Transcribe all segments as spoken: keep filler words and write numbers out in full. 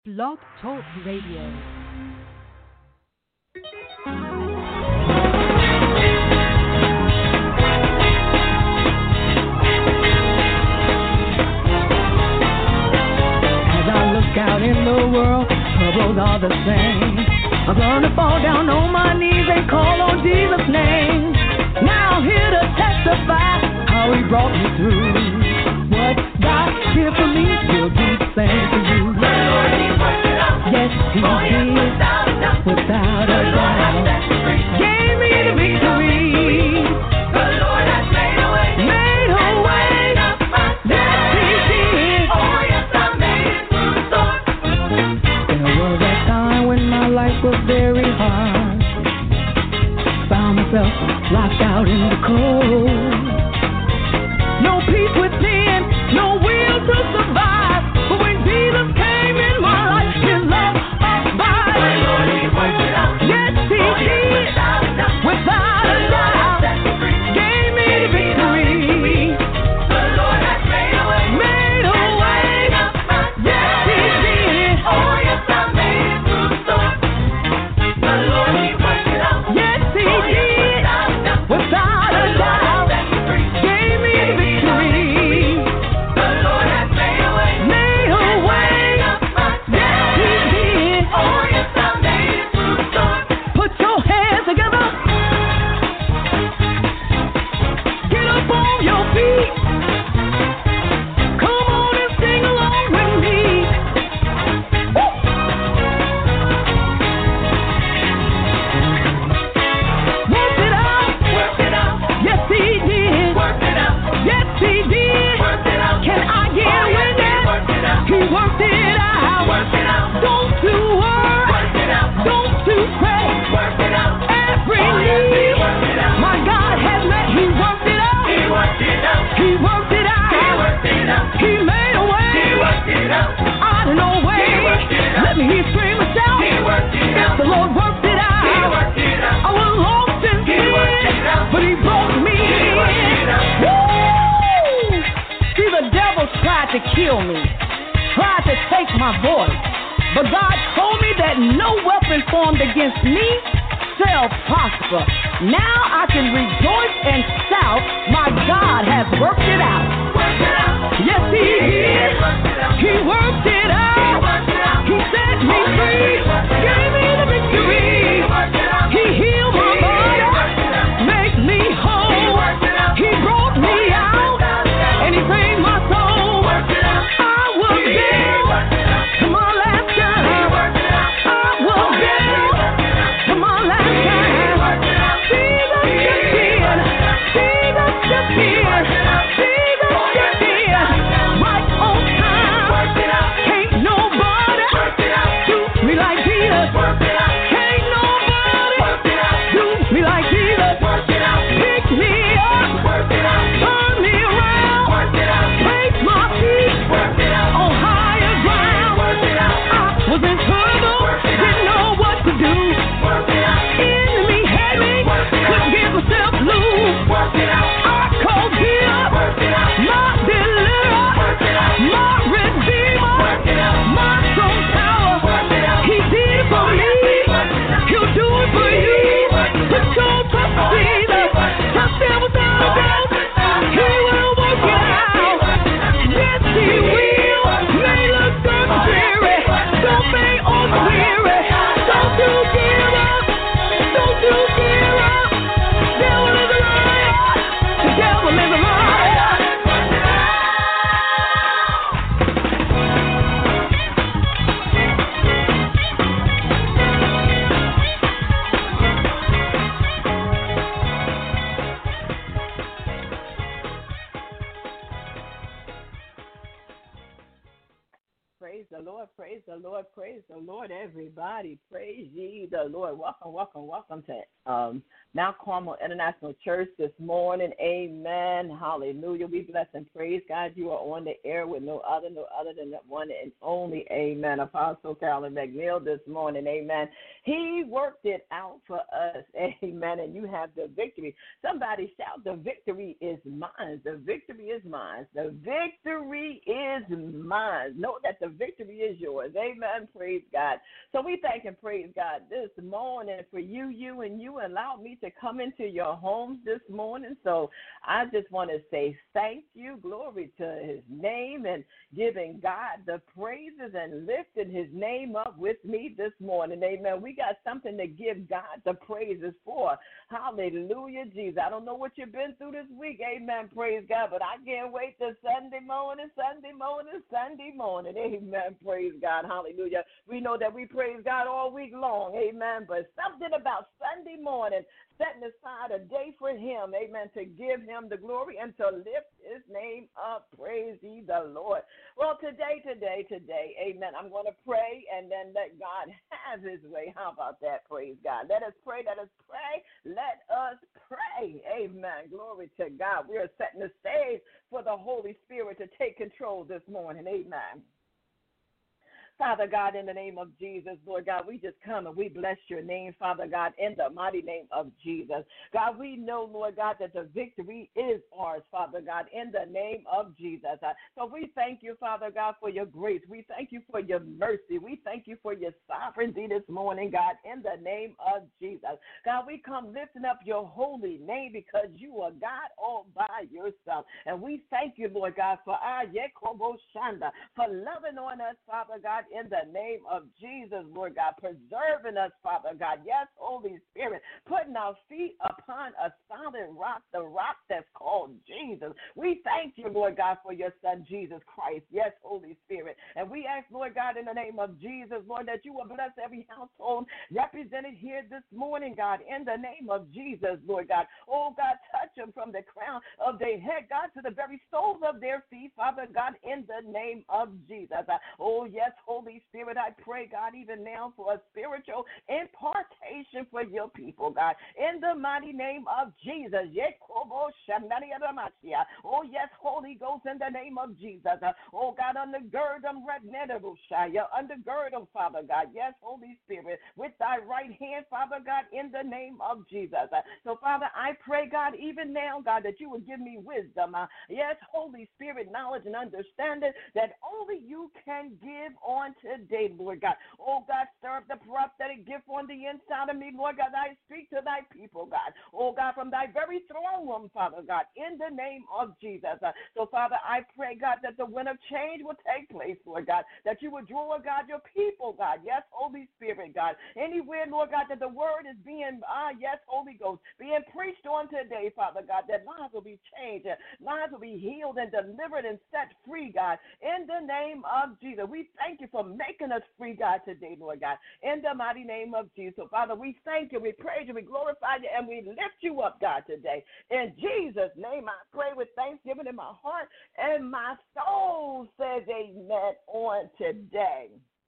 Blog Talk Radio. Out in the world, troubles are the same. I'm gonna fall down on my knees and call on Jesus' name. Now I'm here to testify how He brought me through. What God did for me, He'll do the same for you. The Lord, He worked it out. Yes, He oh, did. Yes, without a doubt. Without a doubt. Gave me the victory. The Lord has made a way. Made a way. Yes, He did. Oh, yes, I made it through the storm. There was a time when my life was very hard. Found myself locked out in the cold. No peace within, no will to survive. But when Jesus came in my life, His love abide. The Lord, He worked it out. Yes, He oh, did. Yes, without a doubt. Without a doubt. Gave me the victory. The Lord has made a way. Made a way. Yes, He did. Oh, yes, I made it through the storm. The Lord, He worked it out. Yes, He oh, did. Yes, without a doubt. Gave me the victory. The Lord has made a way. Made a way. Yes, He did. Oh, yes, I made it through the storm. Put your hands together. Get up on your feet. Come on and sing along with me. Woo! Work it out. Work it out. Yes, He did. Work it out. Yes, He did. Work it out. Can I get a witness? Work it out. He worked it out. Work it out. Don't you worry. Work it out. Don't you pray. Work it out. Every need. Work it out. My God has met. He worked it out. He worked it out. He worked it out. He worked it out. He made a way. He worked it out. Out of no way. He worked it out. Let me hear scream and shout. He worked it out. The Lord worked it out. He worked it out. I was lost in sin. He worked it out. But He brought me in. He worked it out. Woo! See, the devil tried to kill me, tried to take my voice. But God told me that no weapon formed against me shall prosper. Now I can rejoice and shout, my God has worked it out. Worked it out. Yes, He did. He worked it out. He set me free. Gave me the victory. He healed my body. Make me whole. He brought me out. And He saved my soul. I will give to my last time. I will give to my last time. Jesus just did. Jesus just did. Jesus just did. Right on time. Can't nobody do me like Jesus. Can't nobody do me like Jesus. Pick me up. Turn me around. Place my feet on higher ground. I was in trouble, didn't know what to do. Enemy had me, couldn't get myself loose. I called Him my deliverer, my redeemer, my strong tower. He did it for me, He'll do it for you. Put your trust in Jesus, trust Him without a doubt. He will work it out. Yes, He will. May look contrary, don't be weary. Don't you give up. Don't you give up. Devil is a liar. The devil is a liar. Praise the Lord, praise the Lord, praise the Lord, everybody. Praise ye the Lord. Welcome, welcome, welcome to um, Mount Carmel International Church this morning. Amen. Hallelujah. We bless and praise God. You are on the air with no other, no other than the one and only. Amen. Apostle Carolyn McNeil this morning. Amen. He worked it out for us. Amen. And you have the victory. Somebody shout, the victory is mine. The victory is mine. The victory is mine. Know that the victory is yours. Amen. Praise God. So we thank and praise God this morning for you, you, and you allowed me to come into your homes this morning. So I just want to say thank you. Glory to his name and giving God the praises and lifting his name up with me this morning. Amen. We got something to give God the praises for. Hallelujah, Jesus. I don't know what you've been through this week. Amen. Praise God. But I can't wait till Sunday morning, Sunday morning, Sunday morning. Amen. Praise God. Hallelujah. We know that we praise God all week long. Amen. But something about Sunday morning, setting aside a day for him, amen, to give him the glory and to lift his name up. Praise ye the Lord. Well, today, today, today, amen, I'm going to pray and then let God have his way. How about that? Praise God. Let us pray. Let us pray. Let us pray. Amen. Glory to God. We are setting the stage for the Holy Spirit to take control this morning. Amen. Father God, in the name of Jesus, Lord God, we just come and we bless your name, Father God, in the mighty name of Jesus. God, we know, Lord God, that the victory is ours, Father God, in the name of Jesus. So we thank you, Father God, for your grace. We thank you for your mercy. We thank you for your sovereignty this morning, God, in the name of Jesus. God, we come lifting up your holy name because you are God all by yourself. And we thank you, Lord God, for our Yekobo Shanda, for loving on us, Father God, in the name of Jesus, Lord God, preserving us, Father God. Yes, Holy Spirit, putting our feet upon a solid rock, the rock that's called Jesus. We thank you, Lord God, for your son, Jesus Christ. Yes, Holy Spirit. And we ask, Lord God, in the name of Jesus, Lord, that you will bless every household represented here this morning, God, in the name of Jesus, Lord God. Oh, God, touch them from the crown of their head, God, to the very soles of their feet, Father God, in the name of Jesus. Oh, yes, Holy Spirit, I pray, God, even now for a spiritual impartation for your people, God, in the mighty name of Jesus. Oh, yes, Holy Ghost, in the name of Jesus. Oh, God, undergird them, undergird them, Father God. Yes, Holy Spirit, with thy right hand, Father God, in the name of Jesus. So, Father, I pray, God, even now, God, that you would give me wisdom. Yes, Holy Spirit, knowledge and understanding that only you can give on today, Lord God. Oh, God, stir up the prophetic gift on the inside of me, Lord God. I speak to thy people, God. Oh, God, from thy very throne room, Father God, in the name of Jesus. Uh, so, Father, I pray, God, that the wind of change will take place, Lord God, that you would draw, God, your people, God. Yes, Holy Spirit, God. Anywhere, Lord God, that the word is being, ah, yes, Holy Ghost, being preached on today, Father God, that lives will be changed, uh, lives will be healed and delivered and set free, God, in the name of Jesus. We thank you for making us free, God, today, Lord God, in the mighty name of Jesus. So, Father, we thank you, we praise you, we glorify you, and we lift you up, God, today. In Jesus' name, I pray with thanksgiving in my heart, and my soul says amen on today.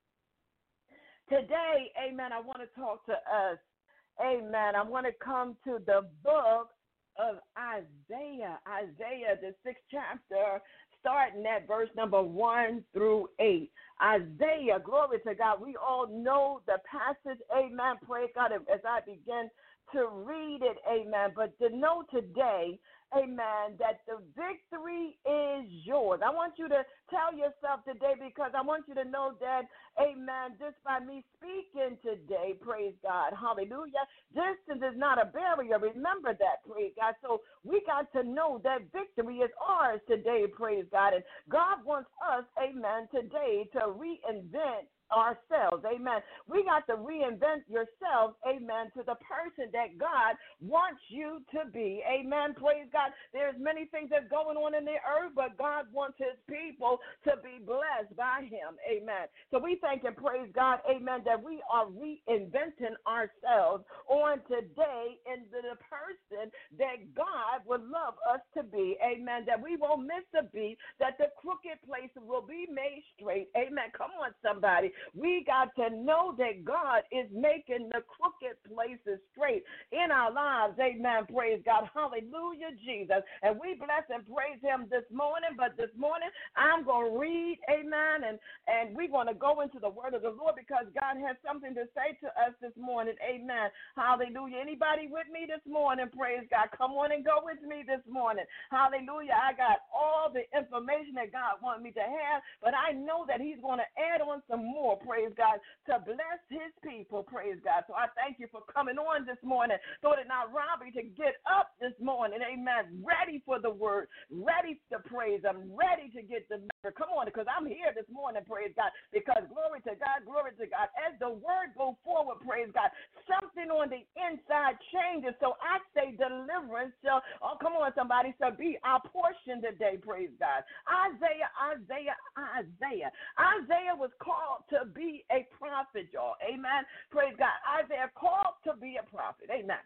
Today, amen, I want to talk to us, amen. I want to come to the book of Isaiah, Isaiah, the sixth chapter, starting at verse number one through eight. Isaiah, glory to God. We all know the passage, amen. Praise God as I begin to read it, amen. But to know today, amen, that the victory is yours. I want you to tell yourself today, because I want you to know that, amen, just by me speaking today, praise God, hallelujah, distance is not a barrier. Remember that, praise God. So we got to know that victory is ours today, praise God. And God wants us, amen, today to reinvent ourselves, amen. We got to reinvent yourself, amen, to the person that God wants you to be, amen. Praise God. There's many things that's going on in the earth, but God wants his people to be blessed by him, amen. So we thank and praise God, amen, that we are reinventing ourselves on today into the person that God would love us to be, amen, that we won't miss a beat, that the crooked places will be made straight, amen. Come on, somebody. We got to know that God is making the crooked places straight in our lives. Amen. Praise God. Hallelujah, Jesus. And we bless and praise him this morning. But this morning, I'm going to read, amen, and, and we're going to go into the word of the Lord, because God has something to say to us this morning. Amen. Hallelujah. Anybody with me this morning? Praise God. Come on and go with me this morning. Hallelujah. I got all the information that God wants me to have, but I know that he's going to add on some more, praise God, to bless his people, praise God. So I thank you for coming on this morning. Thought it not robbery to get up this morning, amen, ready for the word, ready to praise him, ready to get delivered. Come on, because I'm here this morning, praise God, because glory to God, glory to God. As the word go forward, praise God, something on the inside changes. So I say deliverance shall, oh, come on, somebody, shall be our portion today, praise God. Isaiah, Isaiah, Isaiah. Isaiah was called to be a prophet, y'all. Amen. Praise God. Isaiah called to be a prophet. Amen.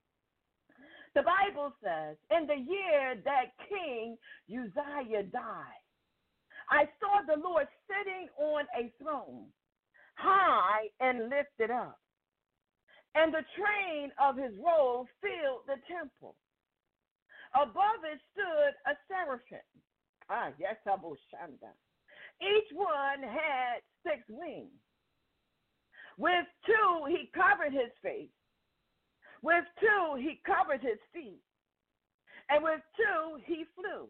The Bible says, in the year that King Uzziah died, I saw the Lord sitting on a throne, high and lifted up, and the train of his robe filled the temple. Above it stood a seraphim. Ah, yes, Abu Shanda. Each one had six wings. With two, he covered his face. With two, he covered his feet. And with two, he flew.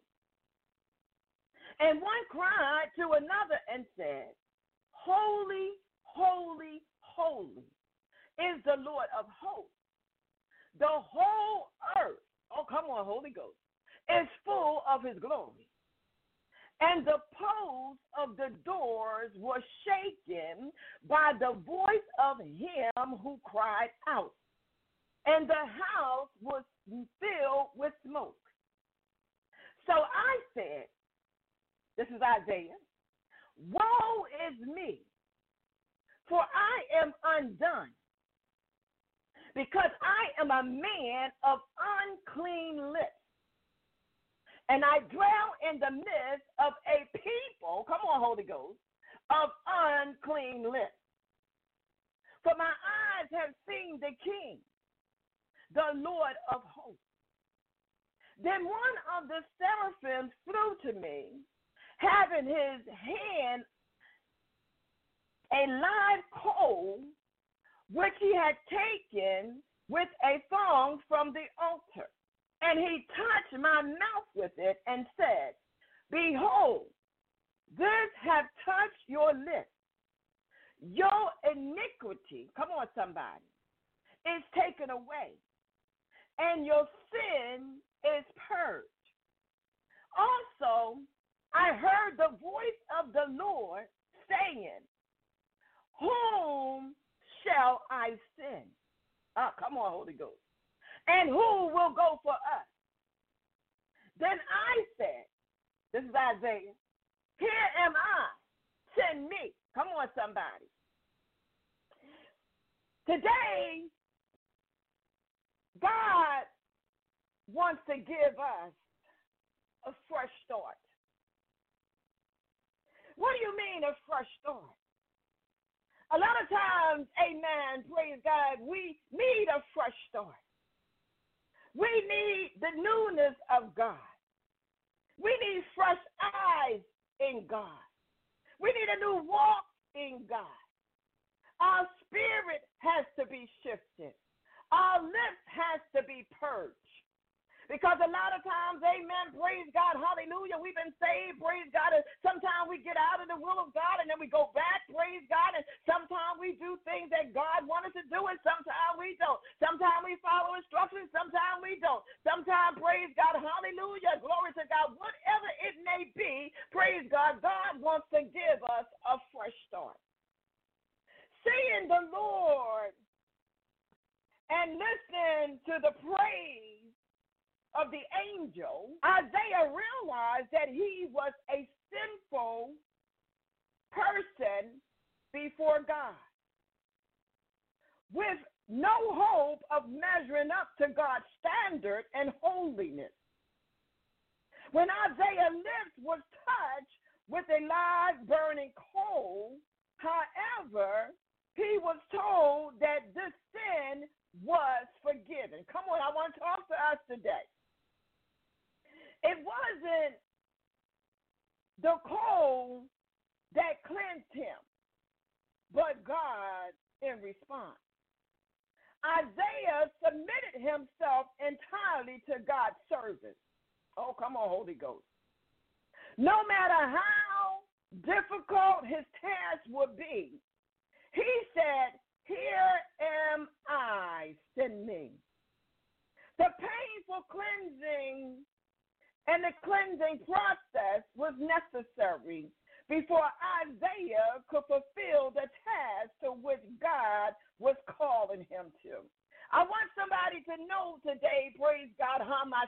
And one cried to another and said, Holy, holy, holy is the Lord of hosts. The whole earth, oh, come on, Holy Ghost, is full of his glory. And the posts of the doors were shaken by the voice of him who cried out. And the house was filled with smoke. So I said, this is Isaiah, woe is me, for I am undone, because I am a man of unclean lips, and I dwell in the midst of a people, come on, Holy Ghost, of unclean lips. For my eyes have seen the King, the Lord of hosts. Then one of the seraphims flew to me, having his hand a live coal, which he had taken with a thong from the altar. And he touched my mouth with it and said, Behold, this hath touched your lips. Your iniquity, come on somebody, is taken away, and your sin is purged. Also, I heard the voice of the Lord saying, Whom shall I send? Ah, come on, Holy Ghost. And who will go for us? Then I said, this is Isaiah, here am I, send me. Come on, somebody. Today, God wants to give us a fresh start. What do you mean a fresh start? A lot of times, amen, praise God, we need a fresh start. We need the newness of God. We need fresh eyes in God. We need a new walk in God. Our spirit has to be shifted. Our lips has to be purged. Because a lot of times, amen, praise God, hallelujah, we've been saved, praise God, and sometimes we get out of the will of God and then we go back, praise God, and sometimes we do things that God wants us to do and sometimes we don't. Sometimes we follow instructions, sometimes we don't. Sometimes, praise God, hallelujah, glory to God, whatever it may be, praise God, God wants to give us a fresh start. Seeing the Lord and listening to the praise of the angel, Isaiah realized that he was a sinful person before God, with no hope of measuring up to God's standard and holiness. When Isaiah's lips was touched with a live burning coal, however, he was told that this sin was forgiven. Come on, I want to talk to us today. It wasn't the coal that cleansed him, but God in response. Isaiah submitted himself entirely to God's service. Oh, come on, Holy Ghost. No matter how difficult his task would be, he said, "Here am I, send me." The painful cleansing and the cleansing process was necessary before Isaiah could fulfill the task to which God was calling him to. I want somebody to know today, praise God,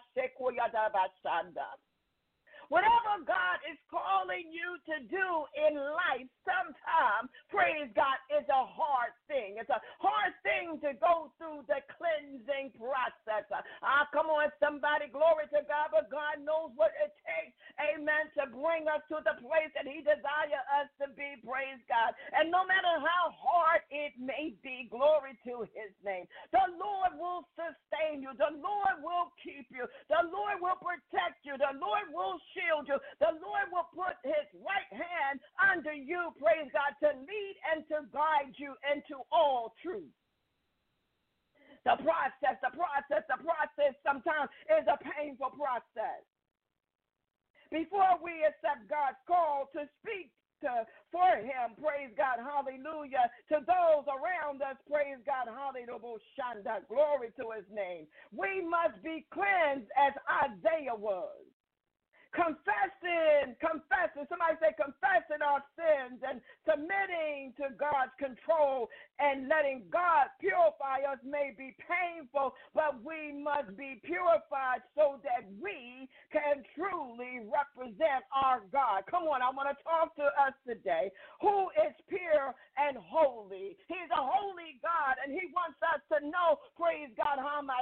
whatever God is calling you to do in life, sometimes, praise God, is a hard thing. It's a hard thing to go through the cleansing process. Ah, come on, somebody, glory to God, but God knows what it takes, amen, to bring us to the place that he desires us to be, praise God. And no matter how hard it may be, glory to his name, the Lord will sustain you. The Lord will keep you. The Lord will protect you. The Lord will shield you. The Lord will put his right hand under you, praise God, to lead and to guide you into all truth. The process, the process, the process sometimes is a painful process. Before we accept God's call to speak to, for him, praise God, hallelujah, to those around us, praise God, hallelujah, glory to his name, we must be cleansed as Isaiah was. Confessing, confessing, somebody say confessing our sins and submitting to God's control and letting God purify us may be painful, but we must be purified so that we can truly represent our God. Come on, I want to talk to us today who is pure and holy. He's a holy God, and he wants us to know, praise God,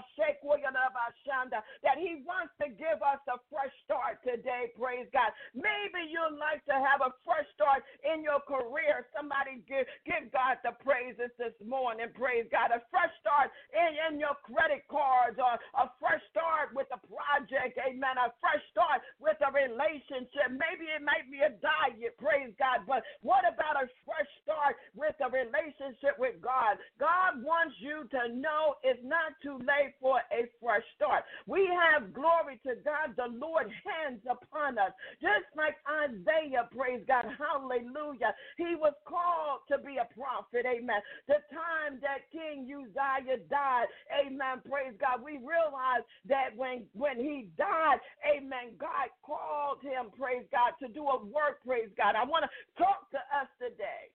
that he wants to give us a fresh start today. Today, praise God. Maybe you'd like to have a fresh start in your career. Somebody give, give God the praises this morning, praise God. A fresh start in, in your credit cards, or a fresh start with a project, amen. A fresh start with a relationship. Maybe it might be a diet, praise God. But what about a fresh start with a relationship with God? God wants you to know it's not too late for a fresh start. We have, glory to God, the Lord hands upon us. Just like Isaiah, praise God, hallelujah. He was called to be a prophet, amen. The time that King Uzziah died, amen, praise God, we realize that when, when he died, amen, God called him, praise God, to do a work, praise God. I want to talk to us today.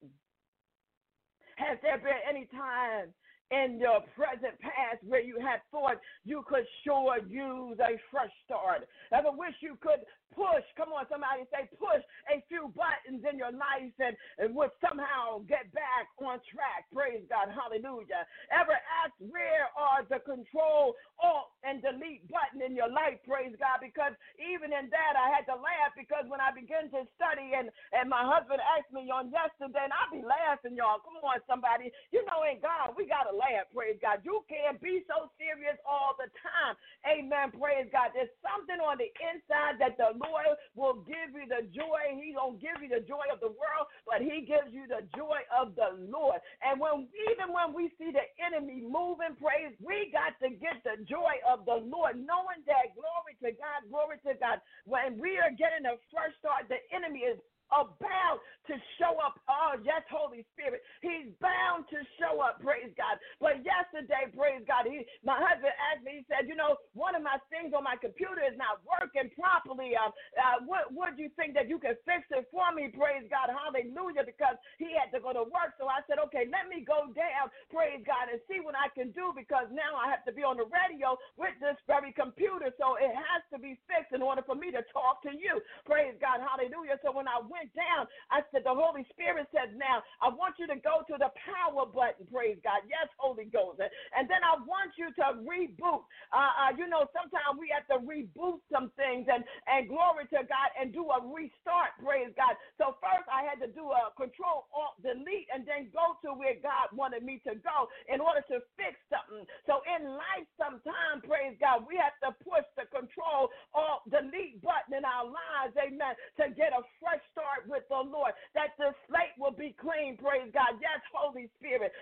Has there been any time in your present past where you had thought you could sure use a fresh start? Ever wish you could push, come on, somebody say push a few buttons in your life and, and would somehow get back on track? Praise God, hallelujah. Ever ask where are the control, alt, and delete button in your life? Praise God, because even in that I had to laugh, because when I began to study and, and my husband asked me on yesterday, and I be laughing, y'all. Come on, somebody. You know, in God, we got to laugh, praise God. You can't be so serious all the time. Amen, praise God. There's something on the inside that the Lord will give you the joy. He don't give you the joy of the world, but he gives you the joy of the Lord. And when even when we see the enemy moving, praise, we got to get the joy of the Lord, knowing that, glory to God, glory to God, when we are getting a fresh start, the enemy is about to show up. Oh, yes, Holy Spirit. He's bound to show up, praise God. But yesterday, praise God, he, my husband asked me, he said, you know, one of my things on my computer is not working properly. Uh, uh, what would you think that you could fix it for me, praise God, hallelujah, because he had to go to work. So I said, okay, let me go down, praise God, and see what I can do, because now I have to be on the radio with this very computer. So it has to be fixed in order for me to talk to you, praise God, hallelujah. So when I went went down, I said, the Holy Spirit says, now, I want you to go to the power button, praise God. Yes, Holy Ghost. And then I want you to reboot. Uh, uh, you know, sometimes we have to reboot some things and, and glory to God and do a restart, praise God. So first I had to do a control, alt, delete, and then go to where God wanted me to go in order to fix something. So in life sometimes, praise God, we have to push the control, alt, delete button in our lives, amen, to get a fresh start with the Lord, that the slate will be clean, praise God. Yes, Holy Spirit. I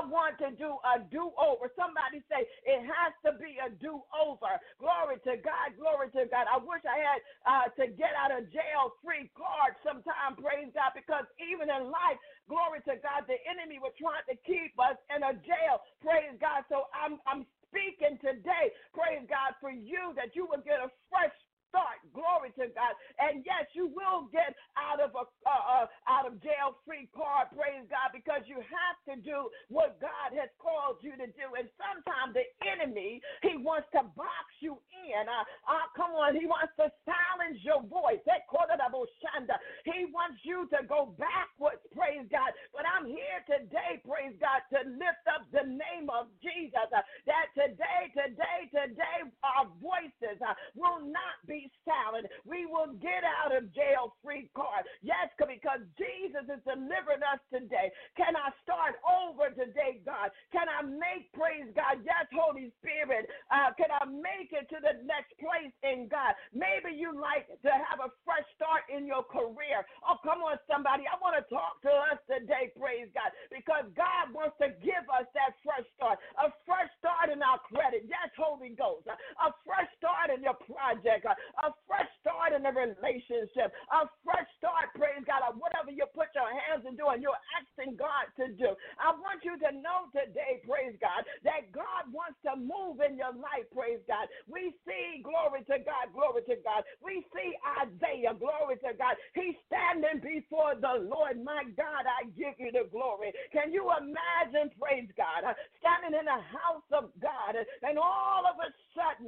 I want to do a do-over. Somebody say it has to be a do-over. Glory to God, glory to God. I wish I had uh, to get out of jail free card sometime, praise God, because even in life, glory to God, the enemy was trying to keep us in a jail, praise God. So I'm, I'm speaking today, praise God, for you that you will get a fresh start. Glory to God. And yes, you will get out of a uh, uh, out of jail free card, praise God, because you have to do what God has called you to do. And sometimes the enemy, he wants to box you in. Uh, uh, come on, he wants to silence your voice. He wants you to go backwards, praise God. But I'm here today, praise God, to lift up the name of Jesus. Uh, that today, today, today, our voices uh, will not be silent. We will get out of jail free card. Yes, because Jesus is delivering us today. Can I start over today, God? Can I make, praise God, yes, Holy Spirit, uh, can I make it to the next place in God? Maybe you like to have a fresh start in your career. Oh, come on, somebody. I want to talk to us today, praise God, because God wants to give us that fresh start, a fresh start in our credit. Yes, Holy Ghost, a fresh start in your project, a fresh start in the relationship, a fresh start, praise God, of whatever you put your hands to do and you're asking God to do. I want you to know today, praise God, that God wants to move in your life, praise God. We see, glory to God, glory to God. We see Isaiah, glory to God. He's standing before the Lord. My God, I give you the glory. Can you imagine, praise God, standing in the house of God, and all of a sudden,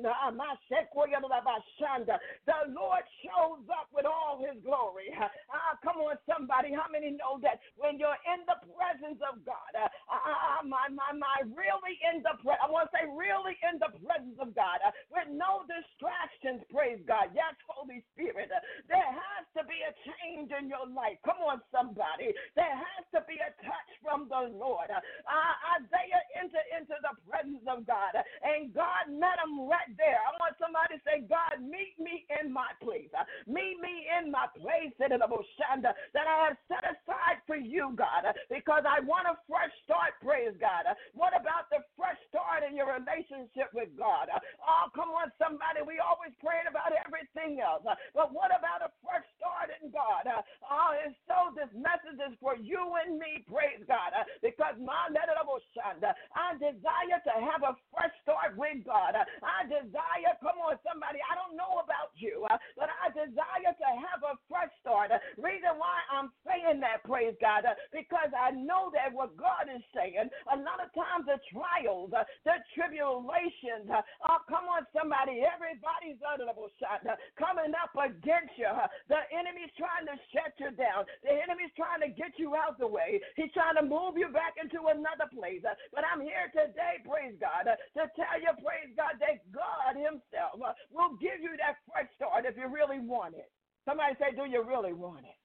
the Lord shows up with all his glory. Ah, come on, somebody. How many know that when you're in the presence of God, uh, uh, my, my, my, really in the presence, I want to say really in the presence of God, uh, with no distractions, praise God. Yes, Holy Spirit, uh, there has to be a change in your life. Come on, somebody. There has to be a touch from the Lord. Uh, uh, Isaiah entered into the presence of God, uh, and God met him right there. I want somebody to say, God, meet me in my place. Uh, meet me in my place in the Boshanda that I have set aside for you, God, uh, because I want a fresh start, praise God. Uh, what about the fresh start in your relationship with God? Uh, oh, come on, somebody. We always praying about everything else, uh, but what about a fresh start in God? Uh, oh, and so this message is for you and me, praise God, uh, because my Boshanda, I desire to have a fresh start with God. Uh, I desire, come on, somebody. I don't know about you, uh, but I desire to have a fresh start. Uh, reason why I'm saying that, praise God, uh, because I know that what God is saying, a lot of times the trials, uh, the tribulations, uh, oh, come on, somebody, everybody's under the shot, uh, coming up against you. Uh, the enemy's trying to shut you down. The enemy's trying to get you out the way. He's trying to move you back into another place. Uh, but I'm here today, praise God, uh, to tell you, praise God, that God himself uh, will give you that fresh start if you really want it. Somebody say, do you really want it?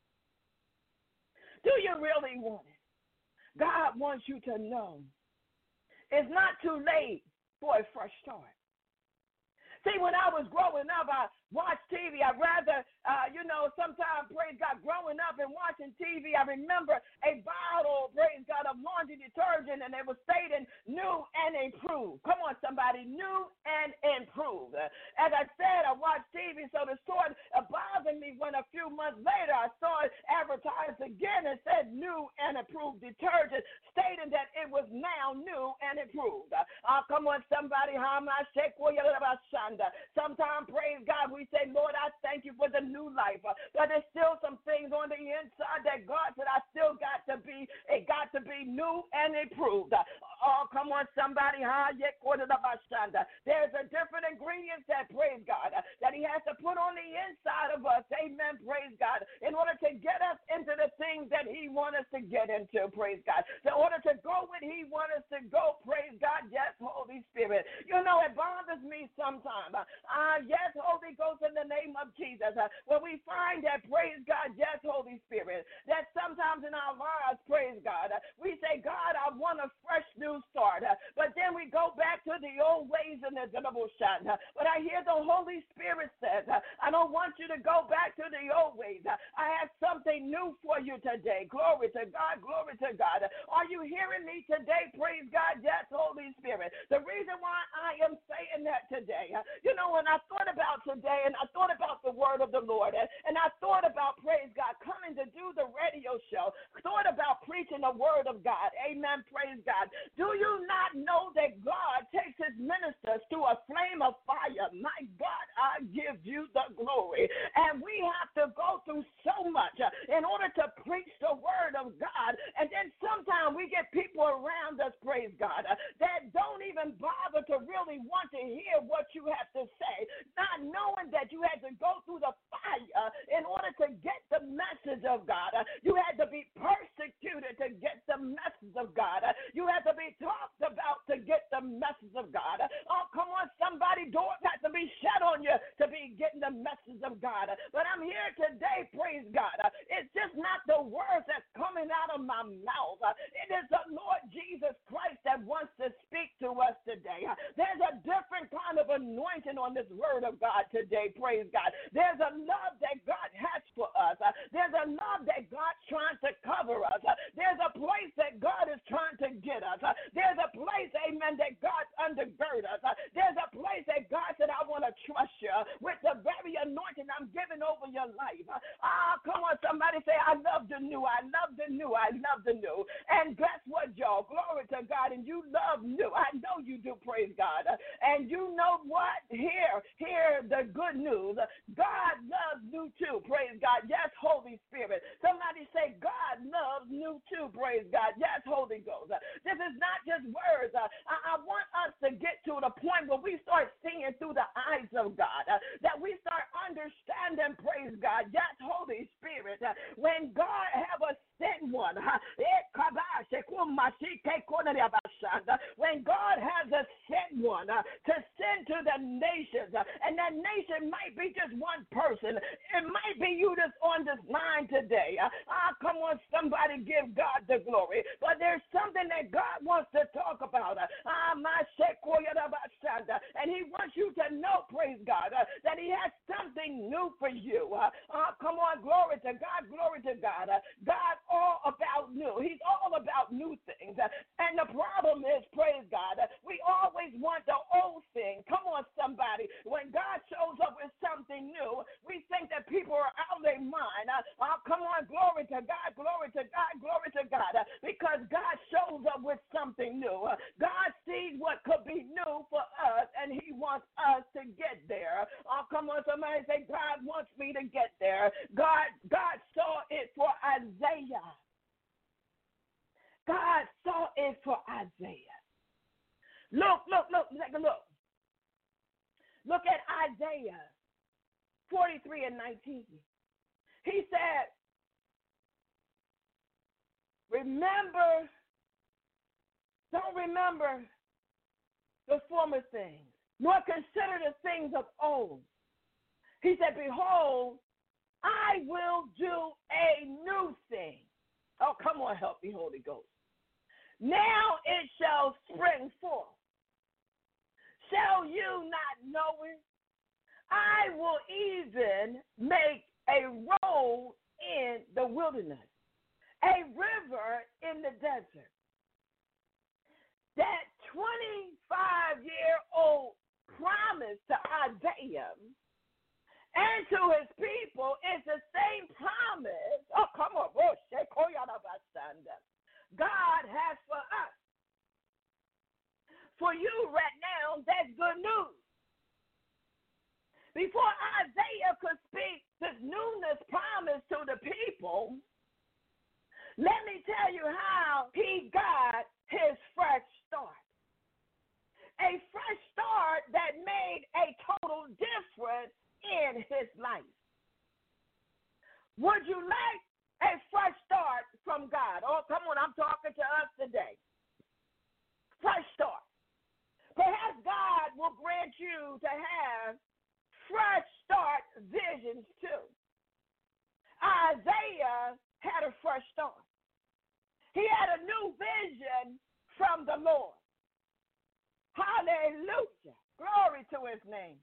Do you really want it? God wants you to know it's not too late for a fresh start. See, when I was growing up, I watched T V. I'd rather, uh, you know, sometimes, praise God, growing up and watching T V, I remember a bottle, praise God, of laundry detergent, and it was stating new and improved. Come on, somebody, new and improved. As I said, I watched T V, so the sort of bothered me when a few months later I saw it advertised again and said new and improved detergent, stating that it was now new and improved. Uh, come on, somebody, how am I shake? Sometimes, praise God, we say, Lord, I thank you for the new life. Uh, but there's still some things on the inside that God said I still got to be, it got to be new and improved. Uh, oh, come on, somebody. There's a different ingredients that, praise God, uh, that he has to put on the inside of us. Amen, praise God, in order to get us into the things that he wants us to get into, praise God. In order to go where he wants us to go, praise God, yes, Holy Spirit. You know, it bothers me sometimes. Uh, uh, yes, Holy Ghost, in the name of Jesus. Uh, when we find that, praise God, yes, Holy Spirit, that sometimes in our lives, praise God, uh, we say, God, I want a fresh new start. Uh, but then we go back to the old ways and But I hear the Holy Spirit says, I don't want you to go back to the old ways. I have something new for you today. Glory to God, glory to God. Are you hearing me today? Praise God. Yes, Holy Spirit. The reason why I am saying that today, you know, when I thought about today and I thought about the word of the Lord and I thought about, praise God, coming to do the radio show, thought about preaching the word of God. Amen. Praise God. Do you not know that God takes his ministers to a flame of fire? My God, I give you the glory. And we have to go through so much uh, in order to preach the word of God. And then sometimes we get people around us, praise God, uh, that don't even bother to really want to hear what you have to say, not knowing that you had to go through the fire in order to get the message of God. Uh, you had to be persecuted to get the message of God. Uh, you had to be talked about to get the message of God. Uh, oh, come on, somebody, doors have to be shut on you to be getting the message of God. Uh, but I'm here today, praise God. Uh, it's just not the words that's coming out of my mouth. Uh, it is the Lord Jesus Christ that wants to speak to us today. Uh, there's a different kind of anointing on this word of God today, praise God. There's a love that God has for us. Uh, there's a love that God's trying to cover us. Uh, there's a place that God is trying to get us. Uh, there's a place, amen, that God's undergird us. Uh, there's a place that God said, I want to trust you with the very anointing I'm giving over your life. Ah, uh, uh, come on, somebody say, I love the new. I love the new. I love the new. And guess what, y'all? Glory to God. And you love new. I know you do, praise God. And you know what? Here, here, the good news. God loves new too, praise God. Yes, Holy Spirit. Somebody say, God loves new too, praise God. Yes, Holy Ghost. This is not just words. I, I want us to get to the point where we start seeing through the eyes of God, uh, that we start understanding, praise God. Yes, Holy Spirit. Uh, when God have a sent one, uh, when God has a sent one uh, to send to the nations, uh, and that nation might be just one person. It might be you that's on this line today. Uh, uh, come on, somebody give God the glory. But there's something that God wants to talk about. Uh, uh, and he wants you to know, praise God, uh, that he has something new for you. Uh, uh, come on, glory to God, glory to God. Uh, God all about new. He's all about new things. Uh, and the problem is, praise God, uh, we always want the old thing. Come on, somebody. When God shows up with something new, we think that people are out of their mind. Uh, uh, come on, glory to God, glory to God, glory to God. Uh, because God shows up with something new. Uh, God sees what could be new for us, and he wants us to get there. Oh, come on, somebody say, God wants me to get there. God, God saw it for Isaiah. God saw it for Isaiah. Look, look, look, take a look. Look at Isaiah forty-three and nineteen. He said, remember, don't remember the former things, nor consider the things of old. He said, behold, I will do a new thing. Oh, come on, help me, Holy Ghost. Now it shall spring forth. Shall you not know it? I will even make a road in the wilderness, a river in the desert. That twenty-five-year-old promise to Isaiah and to his people is the same promise. Oh, come on. God has for us. For you right now, that's good news. Before Isaiah could speak this newness promise to the people, let me tell you how he got his fresh start. A fresh start that made a total difference in his life. Would you like a fresh start from God? Oh, come on, I'm talking to us today. Fresh start. Perhaps God will grant you to have fresh start visions too. Isaiah had a fresh start. He had a new vision from the Lord. Hallelujah. to his name.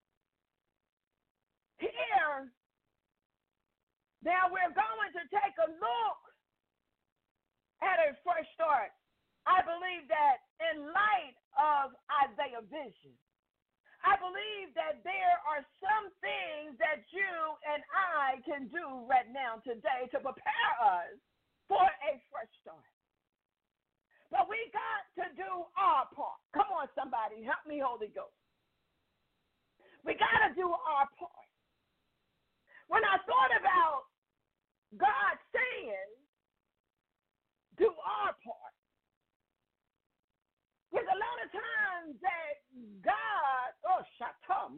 Here, now we're going to take a look at a fresh start. I believe that in light of Isaiah's vision, I believe that there are some things that you and I can do right now today to prepare us for a fresh start. But we got to do our part. Come on, somebody. Help me, Holy Ghost. We got to do our part. When I thought about God saying, do our part, there's a lot of times that God, oh, Shata,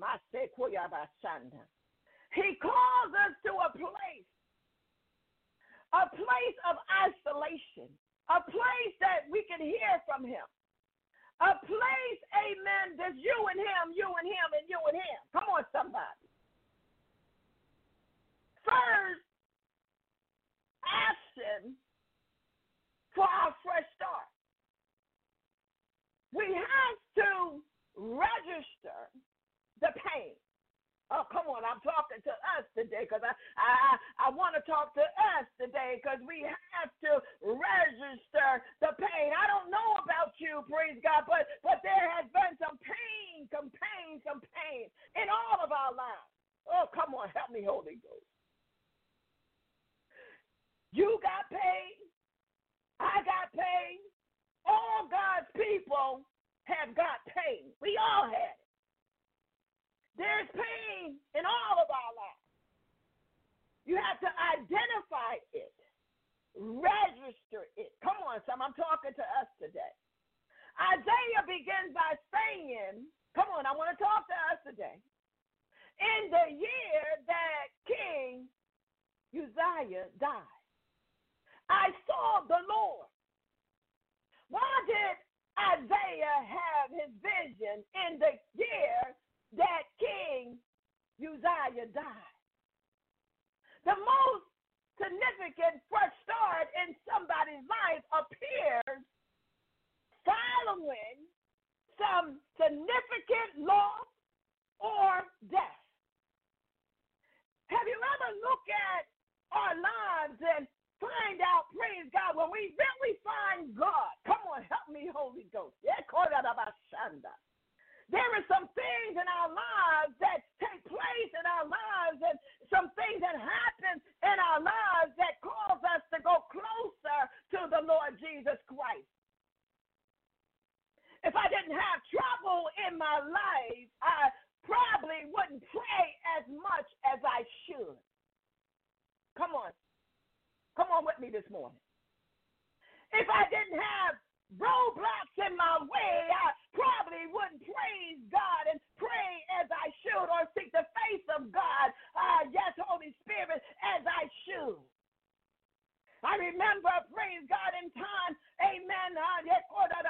he calls us to a place, a place of isolation, a place that we can hear from him, a place, amen, there's you and him, you and him, and you and him. Come on, somebody. First, action for our fresh start. We have to register the pain. Oh, come on, I'm talking to us today because I, I, I want to talk to us today because we have to register the pain. I don't know about you, praise God, but, but there has been some pain, some pain, some pain in all of our lives. Oh, come on, help me, Holy Ghost. You got pain. I got pain. All God's people have got pain. We all had it. There's pain in all of our lives. You have to identify it, register it. Come on, some. I'm talking to us today. Isaiah begins by saying, come on, I want to talk to us today. In the year that King Uzziah died, I saw the Lord. Why did Isaiah have his vision in the year that King Uzziah died? The most significant fresh start in somebody's life appears following some significant loss or death. Have you ever looked at our lives and find out, praise God, when we really find God? Come on, help me, Holy Ghost. There are some things in our lives that take place in our lives and some things that happen in our lives that cause us to go closer to the Lord Jesus Christ. If I didn't have trouble in my life, I probably wouldn't pray as much as I should. Come on. Come on with me this morning. If I didn't have roadblocks in my way, I probably wouldn't praise God and pray as I should or seek the face of God, uh, yes, Holy Spirit, as I should. I remember, praise God, in time, amen, uh, yes,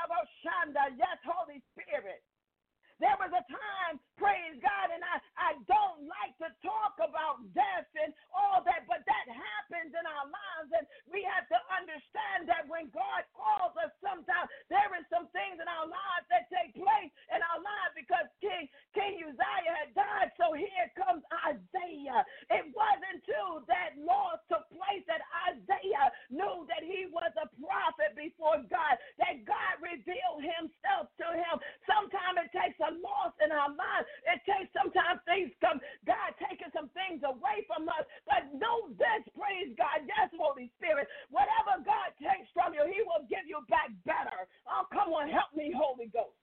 Holy Spirit. There was a time, praise God, and I, I don't like to talk about death and all that, but that happens in our lives, and we have to understand that when God calls us sometimes, there is some things in our lives that take place in our lives because King, King Uzziah had died, so here comes Isaiah. It wasn't until that loss took place that Isaiah knew that he was a prophet before God, that God revealed himself to him. Sometimes it takes a loss in our lives. It takes sometimes things come, God taking some things away from us. But know this, praise God, yes, Holy Spirit, whatever God takes from you, he will give you back better. Oh, come on, help me, Holy Ghost.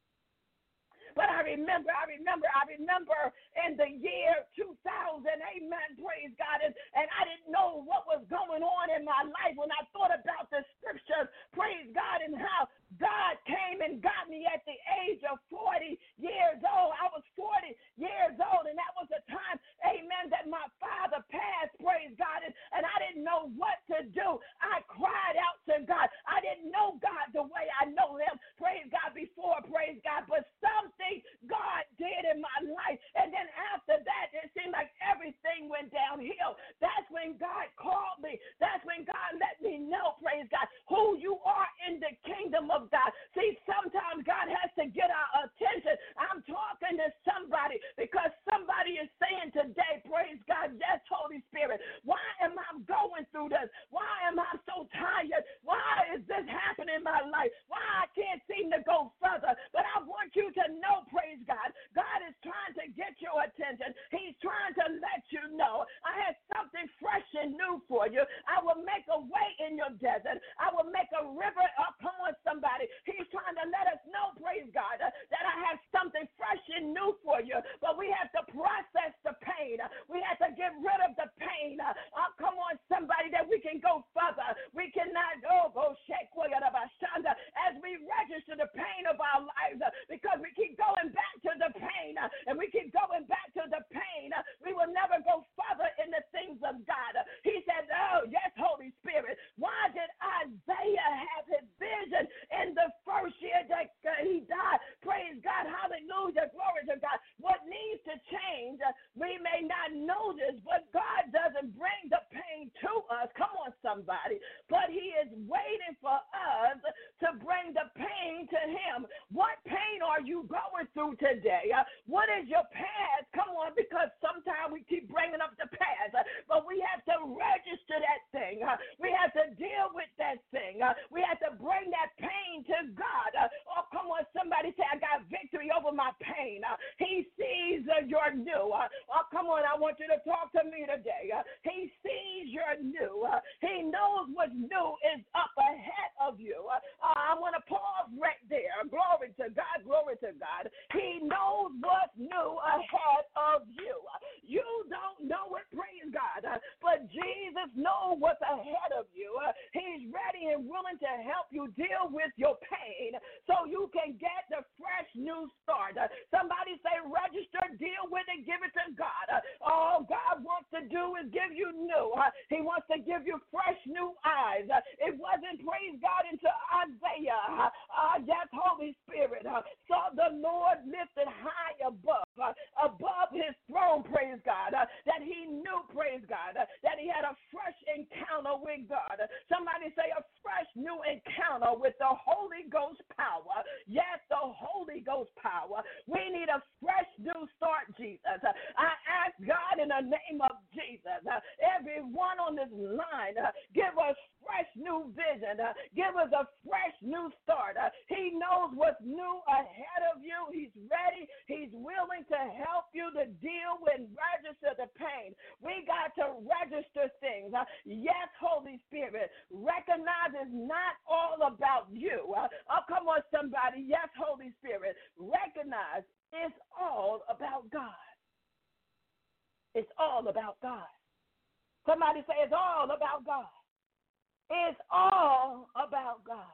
But I remember, I remember, I remember in the year two thousand, amen, praise God, and, and I didn't know what was going on in my life when I thought about the scriptures, praise God, and how God came and got me at the age of forty years old. I was forty years old, and that was the time, amen, that my father passed, praise God, and, and I didn't know what to do. I cried out to God. I didn't know God the way I know him, praise God, before, praise God, but something God did in my life, and then after that, it seemed like everything went downhill. That's when God called me. That's when God let me know, praise God, who you are in the kingdom of God. See, sometimes God has to get our attention. I'm talking to of desert. I will make a river. Oh, come on, somebody. He's trying to let us know, praise God, uh, that I have something fresh and new for you. But we have to process the pain. We have to get rid of the pain. Oh, come on, somebody, that we can go further. We cannot oh, go shake as we register the pain of our lives, because we keep going back to the pain, and we keep going back to the pain. We will never go further in the things of God. He said, oh, yes, Holy Spirit. Why did Isaiah have his vision in the first year that he died? Praise God. Hallelujah. Glory to God. What needs to change, we may not notice, but God doesn't bring the pain to us. Come on, somebody. But he is waiting for us to bring the pain to him. What pain are you going through today? Uh, what is your past? Come on, because sometimes we keep bringing up the past, uh, but we have to register that thing. Uh, we have to deal with that thing. Uh, we have to bring that pain to God. Uh, oh, come on, somebody say, I got victory over my pain. Uh, he sees uh, your new. Uh, oh, come on, I want you to talk to me today. Uh, he sees your new. Uh, he knows what's new is up ahead of you. Uh, I want to pause right there. Glory to God, glory to God. He knows what's new ahead of you. You don't know it, praise God, but Jesus knows what's ahead of you. He's ready and willing to help you deal with your pain so you can get the fresh new start. Somebody say register, deal with it, give it to God. All God wants to do is give you new. He wants to give you fresh new eyes. It wasn't, praise God, until Isaiah, uh, yes, Holy Spirit, uh, saw the Lord lifted high above, uh, above his throne, praise God, uh, that he knew, praise God, uh, that he had a fresh encounter with God. Somebody say a fresh new encounter with the Holy Ghost power. Yes, the Holy Ghost power. We need a fresh new start, Jesus. Uh, I ask God in the name of Jesus, uh, everyone on this line, uh, give us fresh new vision. Uh, give us a fresh new start. Uh, he knows what's new ahead of you. He's ready. He's willing to help you to deal with and register the pain. We got to register things. Uh, yes, Holy Spirit. Recognize it's not all about you. Uh, oh, come on, somebody. Yes, Holy Spirit. Recognize it's all about God. It's all about God. Somebody say it's all about God. It's all about God.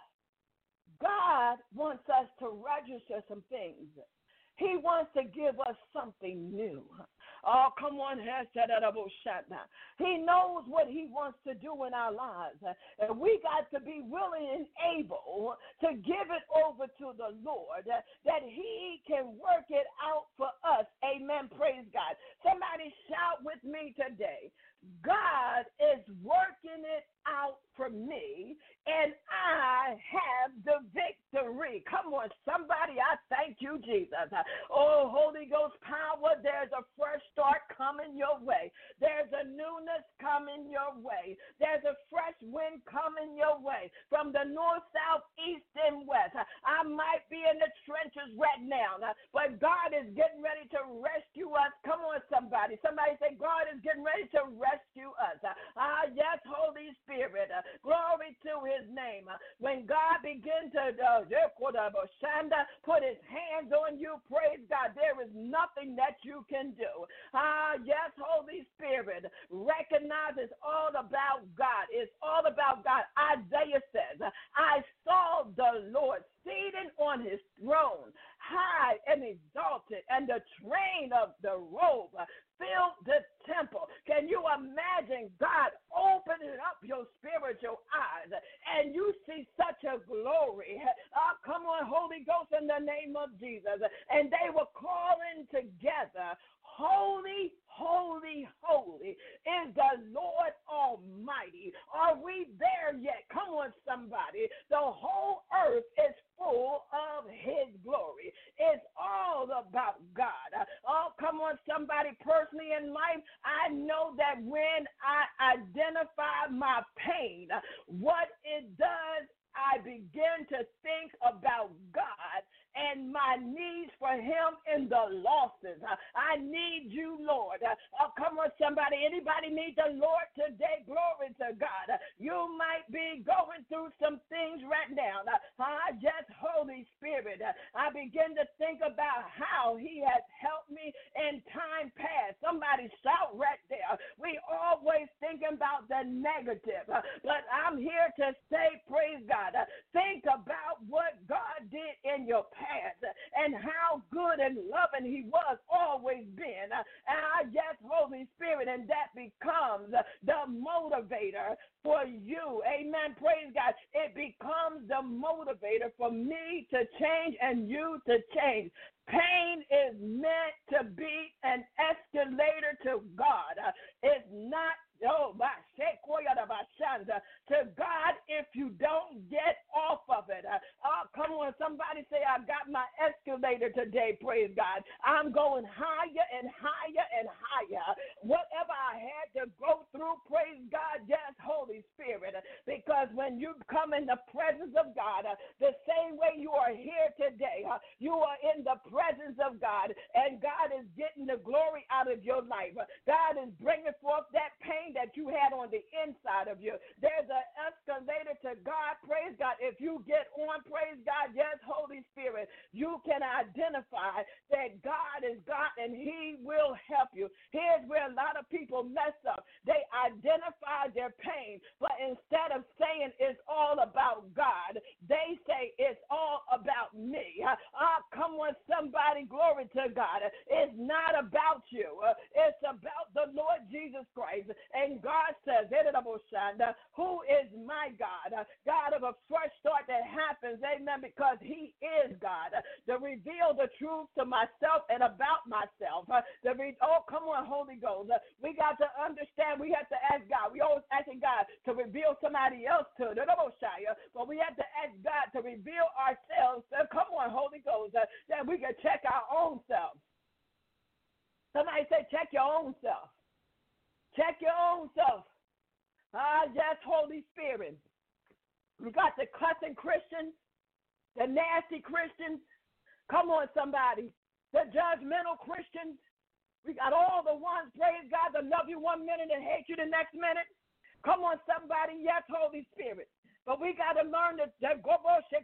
God wants us to register some things. He wants to give us something new. Oh, come on. He knows what he wants to do in our lives. And we got to be willing and able to give it over to the Lord, that he can work it out for us. Amen. Praise God. Somebody shout with me today. God is working it out for me, and I have the victory. Come on, somebody, I thank you, Jesus. Oh, Holy Ghost power, there's a fresh start coming your way. There's a newness coming your way. There's a fresh wind coming your way from the north, south, east, and west. I might be in the trenches right now, but God is getting ready to rescue us. Come on, somebody. Somebody say, God is getting ready to rescue us. Ah, yes, Holy Spirit. Uh, glory to his name. Uh, when God begins to uh, put his hands on you, praise God, there is nothing that you can do. Ah, yes, Holy Spirit. Recognize it's all about God. It's all about God. Isaiah says, I saw the Lord seated on his throne, high and exalted, and the train of the robe filled the temple. Can you imagine God opening up your spiritual eyes and you see such a glory? Oh, come on, Holy Ghost, in the name of Jesus. And they were calling together, holy, holy, holy is the Lord Almighty. Are we there yet? Come on, somebody. The whole earth is full of his glory. It's all about God. Oh, come on, somebody. Personally in life, I know that when I identify my pain, what it does, I begin to think about God and my needs for him in the losses. I need you, Lord. Oh, come on, somebody. Anybody need the Lord today? Glory to God. You might be going through some things right now. I just, Holy Spirit, I begin to think about how he has helped me in time past. Somebody shout right there. We always thinking about the negative, but I'm here to say, praise God, think about what God did in your past and how good and loving he was always been. And I just, Holy Spirit, and that becomes the motivator for you. Amen. Praise God. It becomes the motivator for me to change and you to change. Pain is meant to be an escalator to God. It's not oh, to God if you don't get off of it. Oh, come on, somebody say, I got my escalator today, praise God. I'm going higher and higher and higher. Whatever I had to go through, praise God, yes, Holy Spirit, because when you come in the presence of God, the same way you are here today, you are in the presence of God, and God is getting the glory out of your life. God is bringing forth that pain that you had on the inside of you. There's an escalator to God, praise God. If you get on, praise God, yes, Holy Spirit, you can identify that God is God and he will help you. Here's where a lot of people mess up. They identify their pain, but instead of saying it's all about God, they say it's all about me. Ah, come on, somebody, glory to God. It's not about you. It's about the Lord Jesus Christ. And God says, who is my God? God of a fresh start that happens, amen, because he is God. To reveal the truth to myself and about myself. To re- oh, come on, Holy Ghost. We got to understand, we have to ask God. We always asking God to reveal somebody else to, but we have to ask God to reveal ourselves. So come on, Holy Ghost, that we can check our own self. Somebody say, check your own self. Check your own self. Ah, yes, Holy Spirit. We got the cussing Christians, the nasty Christians. Come on, somebody. The judgmental Christians. We got all the ones, praise God, that love you one minute and hate you the next minute. Come on, somebody. Yes, Holy Spirit. But we got to learn to, to go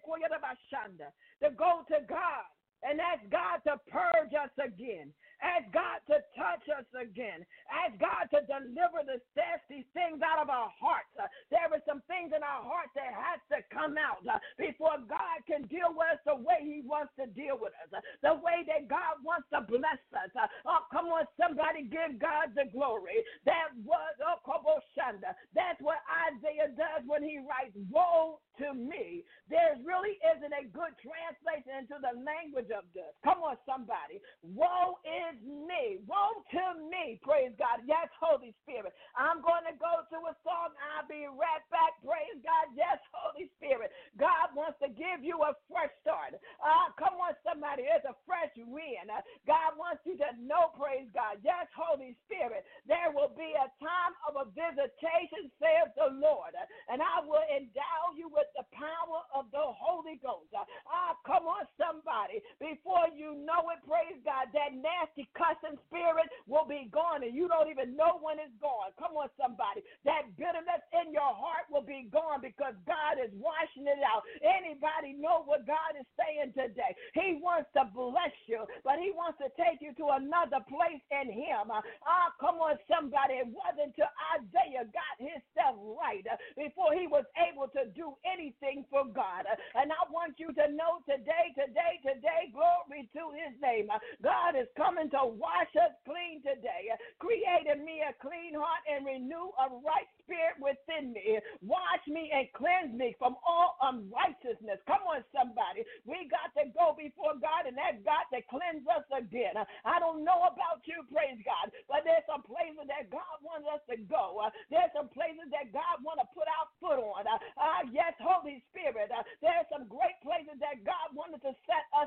to God and ask God to purge us again. Ask God to touch us again. Ask God to deliver the nasty things out of our hearts. Uh, there are some things in our hearts that has to come out uh, before God can deal with us the way he wants to deal with us, uh, the way that God wants to bless us. Uh, oh, come on, somebody give God the glory. That was, oh, Koboshanda. That's what Isaiah does when he writes, woe to me. There really isn't a good translation into the language of this. Come on, somebody. Woe is me. Woe to me. Praise God. Yes, Holy Spirit. I'm going to go to a song. I'll be right back. Praise God. Yes, Holy Spirit. God wants to give you a fresh start. Uh, come on, somebody. There's a fresh wind. Uh, God wants you to know, praise God. Yes, Holy Spirit. There will be a time of a visitation, says the Lord. Uh, and I will endow you with the power of the Holy Ghost. Uh, uh, come on, somebody. Before you know it, praise God, that nasty cussing spirit will be gone and you don't even know when it's gone. Come on, somebody. That bitterness in your heart will be gone because God is washing it out. Anybody know what God is saying today? He wants to bless you, but he wants to take you to another place in him. Ah, uh, come on, somebody. It wasn't until Isaiah got himself right uh, before he was able to do anything for God. Uh, and I want you to know today, today, today, glory to his name. Uh, God is coming to wash us clean today. Uh, create in me a clean heart and renew a right spirit within me. Wash me and cleanse me from all unrighteousness. Come on, somebody. We got to go before God and ask God to cleanse us again. Uh, I don't know about you, praise God, but there's some places that God wants us to go. Uh, there's some places that God wants to put our foot on. Uh, uh, yes, Holy Spirit. Uh, there's some great places that God wanted to set us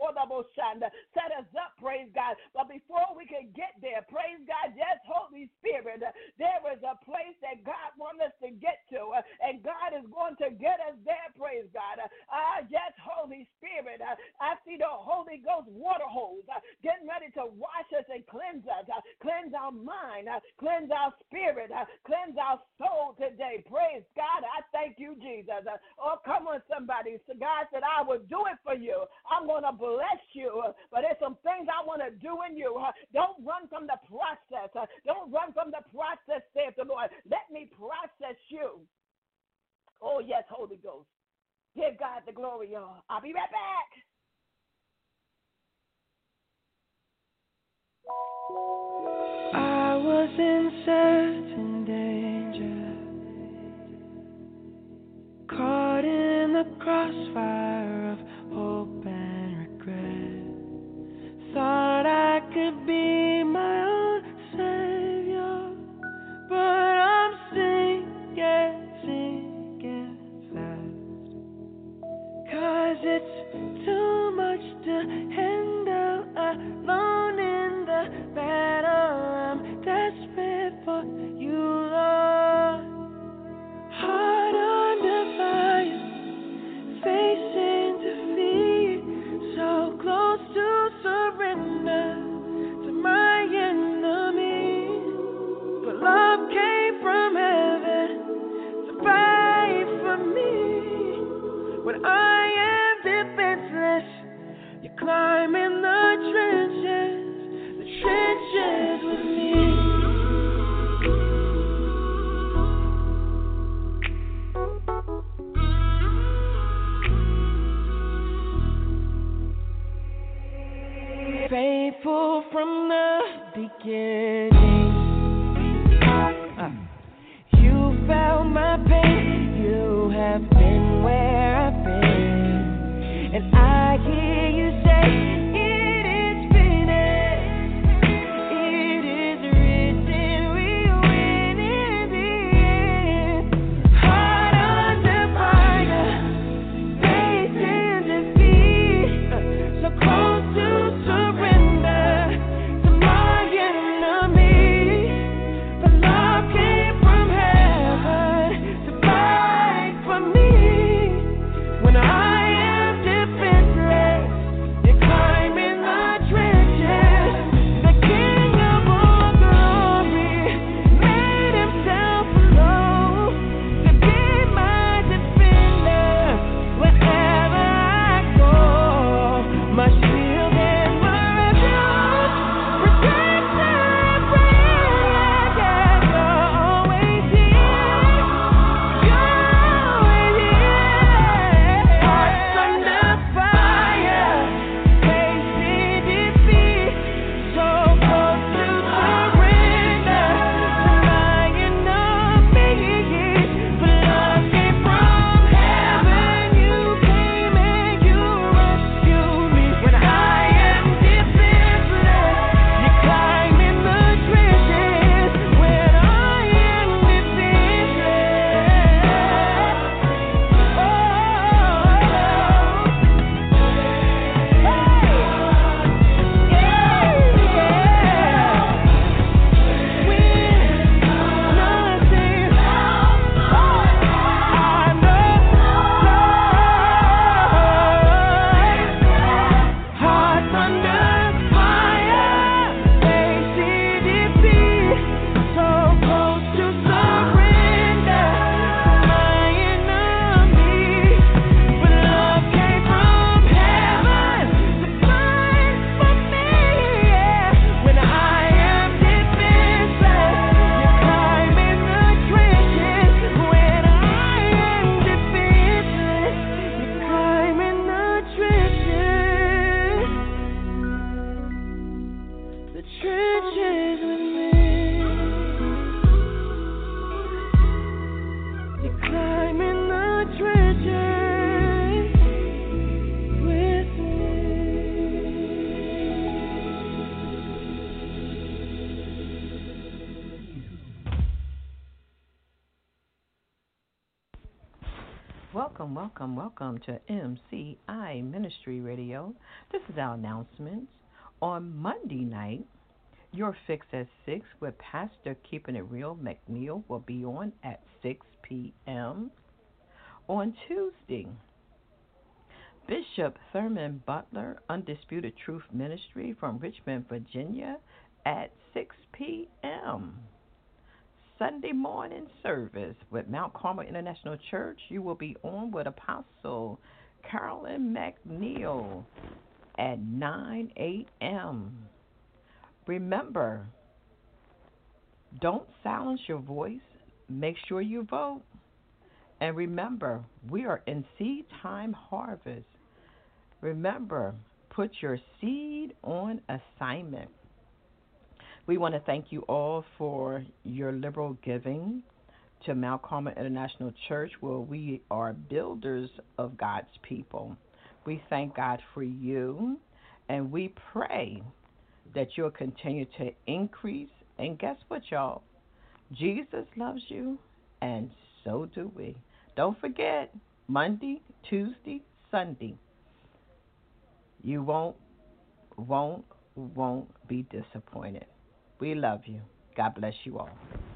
set us up, praise God. But before we can get there, praise God, yes, Holy Spirit, uh, there is a place that God wants us to get to, uh, and God is going to get us there, praise God. Uh, uh, yes, Holy Spirit, uh, Uh, I see the Holy Ghost water hose uh, getting ready to wash us and cleanse us, uh, cleanse our mind, uh, cleanse our spirit, uh, cleanse our soul today. Praise God. I thank you, Jesus. Uh, oh, come on, somebody. So God said, I will do it for you. I'm going to bless you. Uh, but there's some things I want to do in you. Uh, don't run from the process. Uh, don't run from the process, saith the Lord. Let me process you. Oh, yes, Holy Ghost. Give God the glory, y'all. I'll be right back. I was in certain danger, caught in the crossfire of hope and regret. Thought I could be my own savior, but I'm sinking, sinking fast. Cause it's too much to handle alone in the battle. I'm desperate for you, Lord. Heart under fire, facing defeat, so close to surrender to my enemy. But love came from heaven to fight for me. When I am defenseless, you climb in the trenches, the trenches with me. Faithful from the beginning. Uh, you felt my pain. You have been where I've been, and I hear you say it is finished. It is written, we win in the end. Heart under fire, facing defeat, uh, so close to surrender to my enemy. But love came from heaven to fight for me. When I am defenseless, you climb in the trenches. The King of all glory made himself alone to be my defender wherever I go. My shield and my refuge, protector and friend, yeah, you're always here. You're always here. Hearts under fire, facing defeat, so close to surrender to my enemies. But love came from heaven. You came and you rescued me. When I am defenseless, you climb in the trenches. When I am defenseless, oh, hearts under fire, facing defeat, so close to surrender to my enemy. But love came from heaven to fight for me. When I am defenseless, you climb in the trenches. When I am defenseless, you climb in the trenches. The trenches with me. You climb in the trenches with me. Welcome, welcome, welcome to M C I Ministry Radio. This is our announcements. On Monday night, Your Fix at six with Pastor Keeping It Real McNeil will be on at six p.m. On Tuesday, Bishop Thurman Butler, Undisputed Truth Ministry from Richmond, Virginia, at six p.m. Sunday morning service with Mount Carmel International Church. You will be on with Apostle Carolyn McNeil at nine a.m. Remember, don't silence your voice. Make sure you vote. And remember, we are in seed time harvest. Remember, put your seed on assignment. We want to thank you all for your liberal giving to Mount Carmel International Church, where we are builders of God's people. We thank God for you, and we pray that you'll continue to increase. And guess what, y'all? Jesus loves you, and so do we. Don't forget, Monday, Tuesday, Sunday. You won't, won't, won't be disappointed. We love you. God bless you all.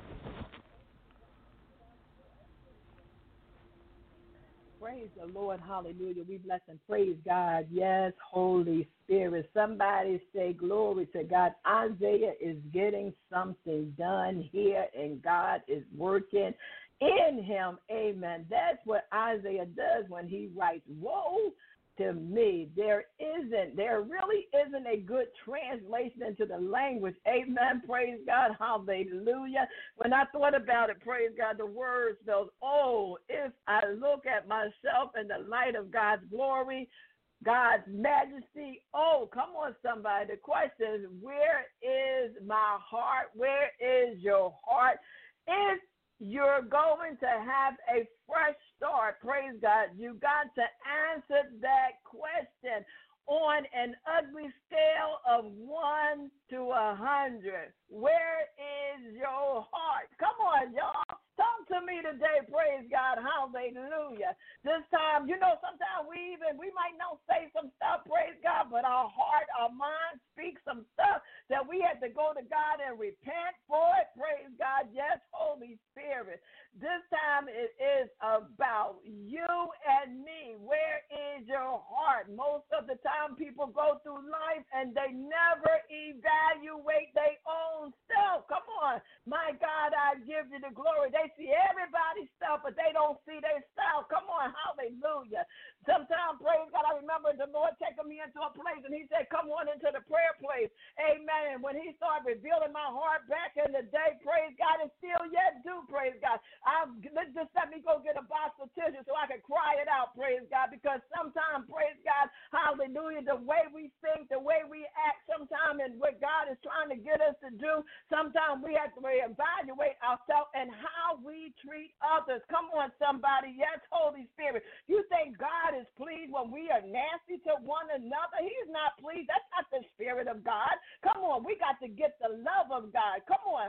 Praise the Lord. Hallelujah. We bless and praise God. Yes, Holy Spirit. Somebody say glory to God. Isaiah is getting something done here, and God is working in him. Amen. That's what Isaiah does when he writes, woe to me. There isn't, there really isn't a good translation into the language. Amen. Praise God. Hallelujah. When I thought about it, praise God, the word spells, oh, if I look at myself in the light of God's glory, God's majesty. Oh, come on, somebody. The question is, where is my heart? Where is your heart? If you're going to have a fresh start, praise God, you got to answer that question on an ugly scale of one to a hundred. Where is your heart? Come on, y'all. Talk to me today, praise God, hallelujah. This time, you know, sometimes we even, we might not say some stuff, praise God, but our heart, our mind speaks some stuff that we had to go to God and repent for it, praise God. Yes, Holy Spirit. This time it is about you and me. Where is your heart? Most of the time people go through life and they never evaluate their own self. Come on. My God, I give you the glory. They see everybody's stuff, but they don't see their self. Come on. Hallelujah. Sometimes, praise God, I remember the Lord taking me into a place and he said, come on into the prayer place. Amen. When he started revealing my heart back in the day, praise God, and still yet do, praise God. I, let's just let me go get a box of tissue so I can cry it out, praise God, because sometimes, praise God, hallelujah, the way we think, the way we act sometimes and what God is trying to get us to do, sometimes we have to reevaluate ourselves and how we treat others. Come on, somebody. Yes, Holy Spirit. You think God is pleased when we are nasty to one another? He's not pleased. That's not the Spirit of God. Come on. We got to get the love of God. Come on.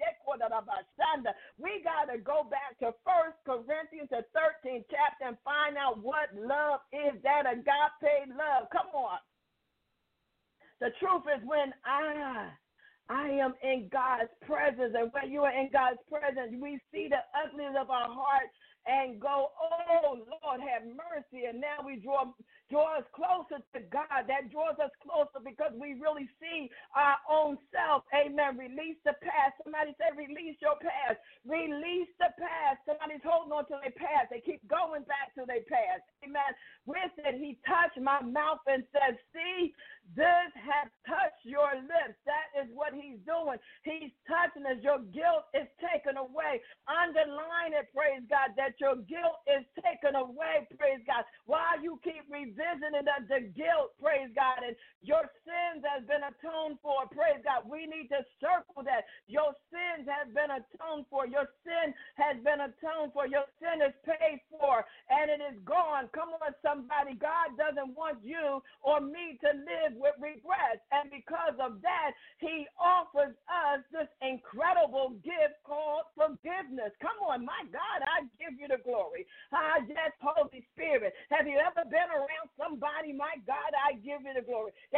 We got to go back to First Corinthians, the thirteenth chapter, and find out what love is, that agape love. Come on. The truth is when I... I am in God's presence, and when you are in God's presence, we see the ugliness of our heart and go, oh, Lord, have mercy. And now we draw draw us closer to God. That draws us closer because we really see our own self. Amen. Release the past. Somebody say, release your past. Release the past. Somebody's holding on to their past. They keep going back to their past. Amen. With it, he touched my mouth and said, see, this has touched your lips. That is what he's doing. He's touching us. Your guilt is taken away. Underline it, praise God, that your guilt is taken away, praise God. While you keep revisiting the, the guilt, praise God, and your sins has been atoned for, praise God. We need to circle that. Your sins have been atoned for. Your sin has been atoned for. Your sin is paid for, and it is gone. Come on, somebody. God doesn't want you or me to live with regrets, and because of that, he offers us this incredible gift called forgiveness. Come on, my God, I give you the glory. Ah, yes, Holy Spirit. Have you ever been around somebody? My God, I give you the glory. They keep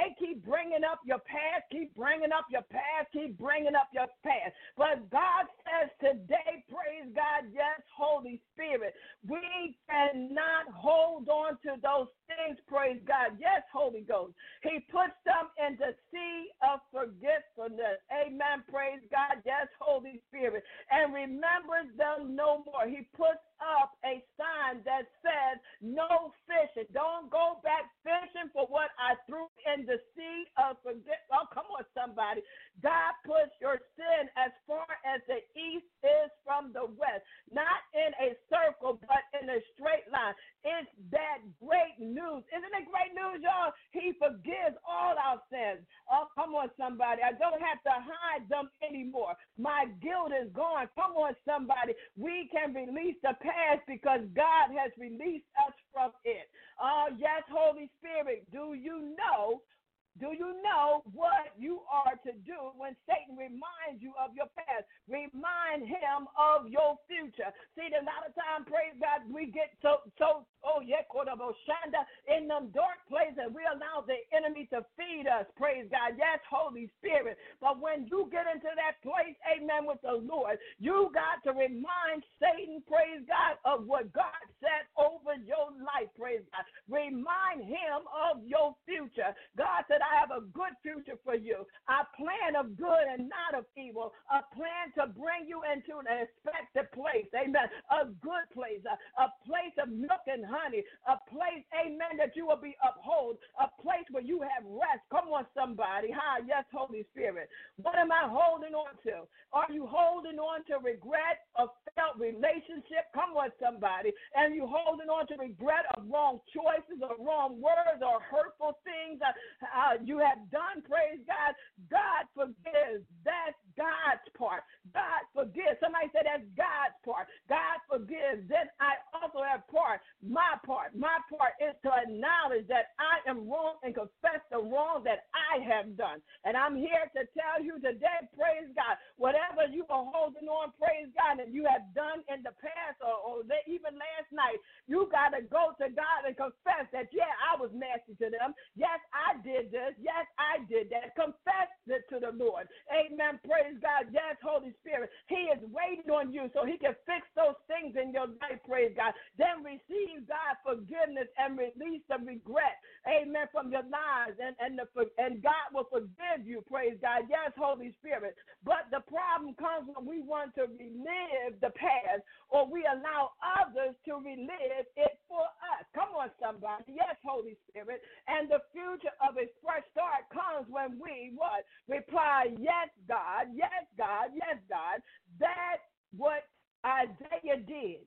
bringing up your past, keep bringing up your past, keep bringing up your past. But God says today, praise God, yes, Holy Spirit, we cannot hold on to those things, praise God. Yes, Holy Ghost. He puts them in the sea of forgetfulness. Amen, praise God. Yes, Holy Spirit. And remembers them no more. He puts up a sign that says no fishing. Don't go back fishing for what I threw in the sea of forget. Oh, come on, somebody. God puts your sin as far as the east is from the west, not in a circle, but in a straight line. It's that great news. Isn't it great news, y'all? He forgives all our sins. Oh, come on, somebody. I don't have to hide them anymore. My guilt is gone. Come on, somebody. We can release the past because God has released us from it. Oh, yes, Holy Spirit, do you know Do you know what you are to do when Satan reminds you of your past? Remind him of your future. See, a lot of time, praise God, we get so, so oh, yeah, Shanda, in them dark places, and we allow the enemy to feed us, praise God. Yes, Holy Spirit. But when you get into that place, amen, with the Lord, you got to remind Satan, praise God, of what God said over your life, praise God. Remind him of your future. God said, I have a good future for you. A plan of good and not of evil. A plan to bring you into an expected place. Amen. A good place. A, a place of milk and honey. A place, amen, that you will be upheld. A place where you have rest. Come on, somebody. Hi, yes, Holy Spirit. What am I holding on to? Are you holding on to regret of failed relationship? Come on, somebody. And you holding on to regret of wrong choices or wrong words or hurtful things uh, uh, you have done, praise God. God forgives. That's God's part. God forgives. Somebody said that's God's part. God forgives. Then I also have part, my part. My part is to acknowledge that I am wrong and confess the wrong that I have done. And I'm here to tell you today, praise God, whatever you are holding on, praise God, and you have done in the past or, or even last night, you got to go to God and confess that, yeah, I was nasty to them. Yes, I did this. Yes, I did that. Confess it to the Lord. Amen. Praise God. Yes, Holy Spirit. He is waiting on you so he can fix those things in your life. Praise God. Then receive God's forgiveness and release the regret. Amen. From your lives. And, and, the, and God will forgive you. Praise God. Yes, Holy Spirit. But the problem comes when we want to relive the past or we allow others to relive it for us. Come on, somebody. Yes, Holy Spirit. And the future of a fresh start comes when we, what? Reply, yes, God, yes, God, yes, God. That's what Isaiah did.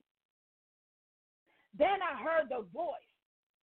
Then I heard the voice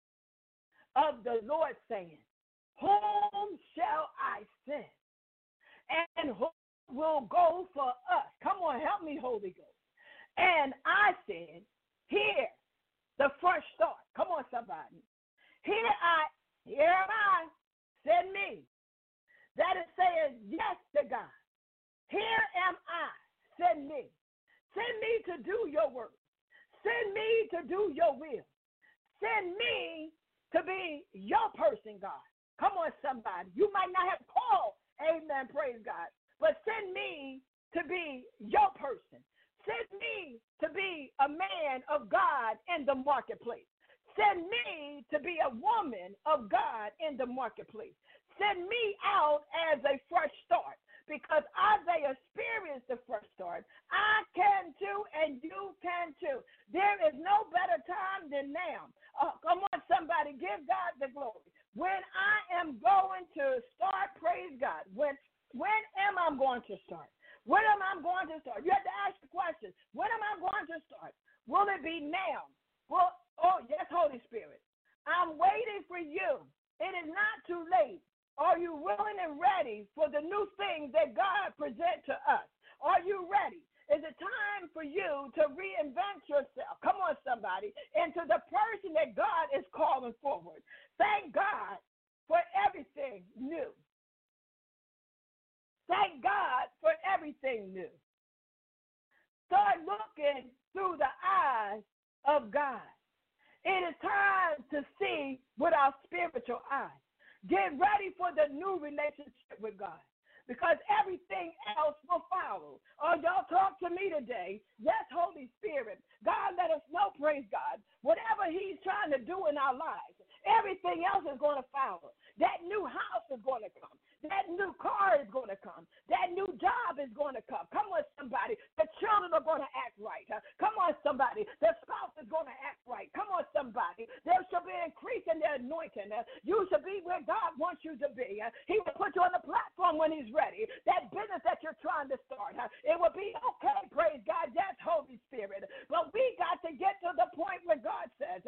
of the Lord saying, whom shall I send? And who will go for us? Come on, help me, Holy Ghost. And I said, here, the fresh start. Come on, somebody. Here I, here am I, send me. That is saying yes to God. Here am I, send me. Send me to do your work. Send me to do your will. Send me to be your person, God. Come on, somebody. You might not have called, amen, praise God, but send me to be your person. Send me to be a man of God in the marketplace. Send me to be a woman of God in the marketplace. Send me out as a fresh start because Isaiah experienced the fresh start. I can too, and you can too. There is no better time than now. Uh, come on, somebody, give God the glory. When I am going to start, praise God. When, when am I going to start? When am I going to start? You have to ask the question, when am I going to start? Will it be now? Well, oh, yes, Holy Spirit. I'm waiting for you. It is not too late. Are you willing and ready for the new things that God presents to us? Are you ready? Is it time for you to reinvent yourself? Come on, somebody, into the person that God is calling forward. Thank God for everything new. Thank God for everything new. Start looking through the eyes of God. It is time to see with our spiritual eyes. Get ready for the new relationship with God, because everything else will follow. Oh, y'all talk to me today. Yes, Holy Spirit. God, let us know, praise God, whatever he's trying to do in our lives, everything else is going to follow. That new house is going to come. That new car is going to come. That new job is going to come. Come on, somebody. The children are going to act right. Huh? Come on, somebody. The spouse is going to act right. Come on, somebody. There shall be an increase in their anointing. Uh, you should be where God wants you to be. Uh, he will put you on the platform when he's ready. That business that you're trying to start, uh, it will be okay, praise God. Yes, Holy Spirit. But we got to get to the point where God says,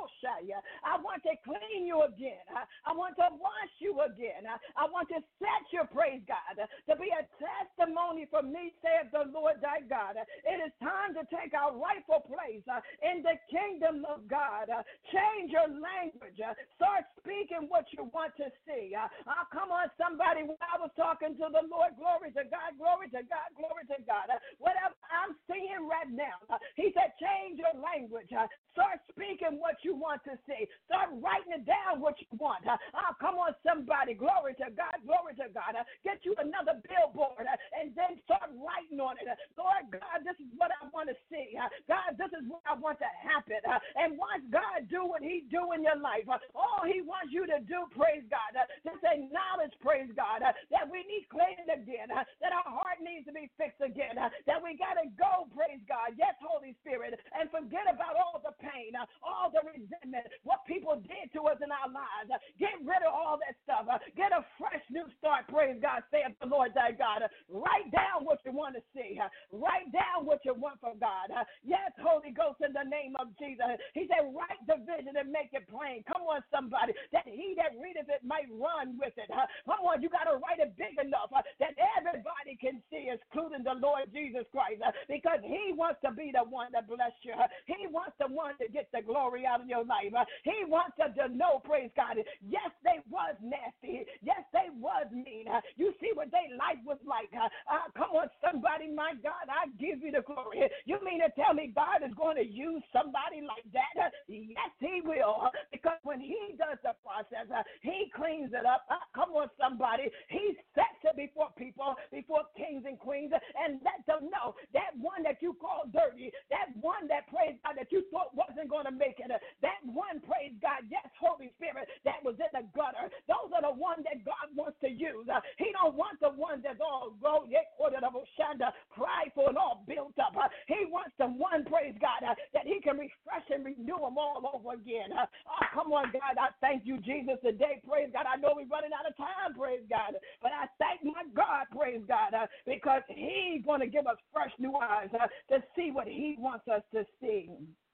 I want to clean you again. Uh, I want to wash you again. Uh, I want to set you, praise God, uh, to be a testimony for me, saith the Lord thy God. Uh, it is time to take our rightful place uh, in the kingdom of God. Uh, change your language. Uh, start speaking what you want to see. Uh, uh, come on, somebody. When I was talking to the Lord, glory to God, glory to God, glory to God. Uh, whatever I'm seeing right now, uh, he said, change your language. Uh, start speaking what you want to see. Start writing it down what you want. Uh, uh, come on, somebody. Glory to God, glory to God. Uh, get you another billboard uh, and then start writing on it. Uh, Lord God, this is what I want to see. Uh, God, this is what I want to happen. Uh, and once God do what he do in your life, uh, all he wants you to do, praise God, uh, just acknowledge, praise God, uh, that we need cleansing again, uh, that our heart needs to be fixed again, uh, that we got to go, praise God, yes, Holy Spirit, and forget about all the pain, uh, all the resentment, what people did to us in our lives. Uh, get rid of all that stuff. Uh, get a fresh new start, praise God, saith the Lord thy God. Uh, write down what you want to see. Uh, write down what you want from God. Uh, yes, Holy Ghost, in the name of Jesus. He said, write the vision and make it plain. Come on, somebody, that he that readeth it might run with it. Uh, come on, you got to write it big enough uh, that everybody can see, including the Lord Jesus Christ, uh, because he wants to be the one that bless you. Uh, he wants the one to get the glory out of your life. Uh, he wants us to know, praise God, yes, they was nasty. Yes, they was mean. Uh, you see what their life was like. Uh, uh, come on, somebody, my God, I give you the glory. You mean to tell me God is going to use somebody like that? Uh, yes, he will, uh, because when he does the process, uh, he cleans it up. Uh, come on, somebody. He sets it before people, before kings and queens, and let them know that one that you call dirty, that one that, praise God, that you thought wasn't going to make it, uh, that one, praise God, yes, Holy Spirit, that was in the gutter. Those are the ones that God wants to use. Uh, he don't want the ones that's all go, prideful and all built up. Uh, he wants the one, praise God, uh, that he can refresh and renew them all over again. Uh, oh, come on, God, I thank you, Jesus, today, praise God. I know we're running out of time, praise God, but I thank my God, praise God, uh, because he's going to give us fresh new eyes uh, to see what he wants us to see.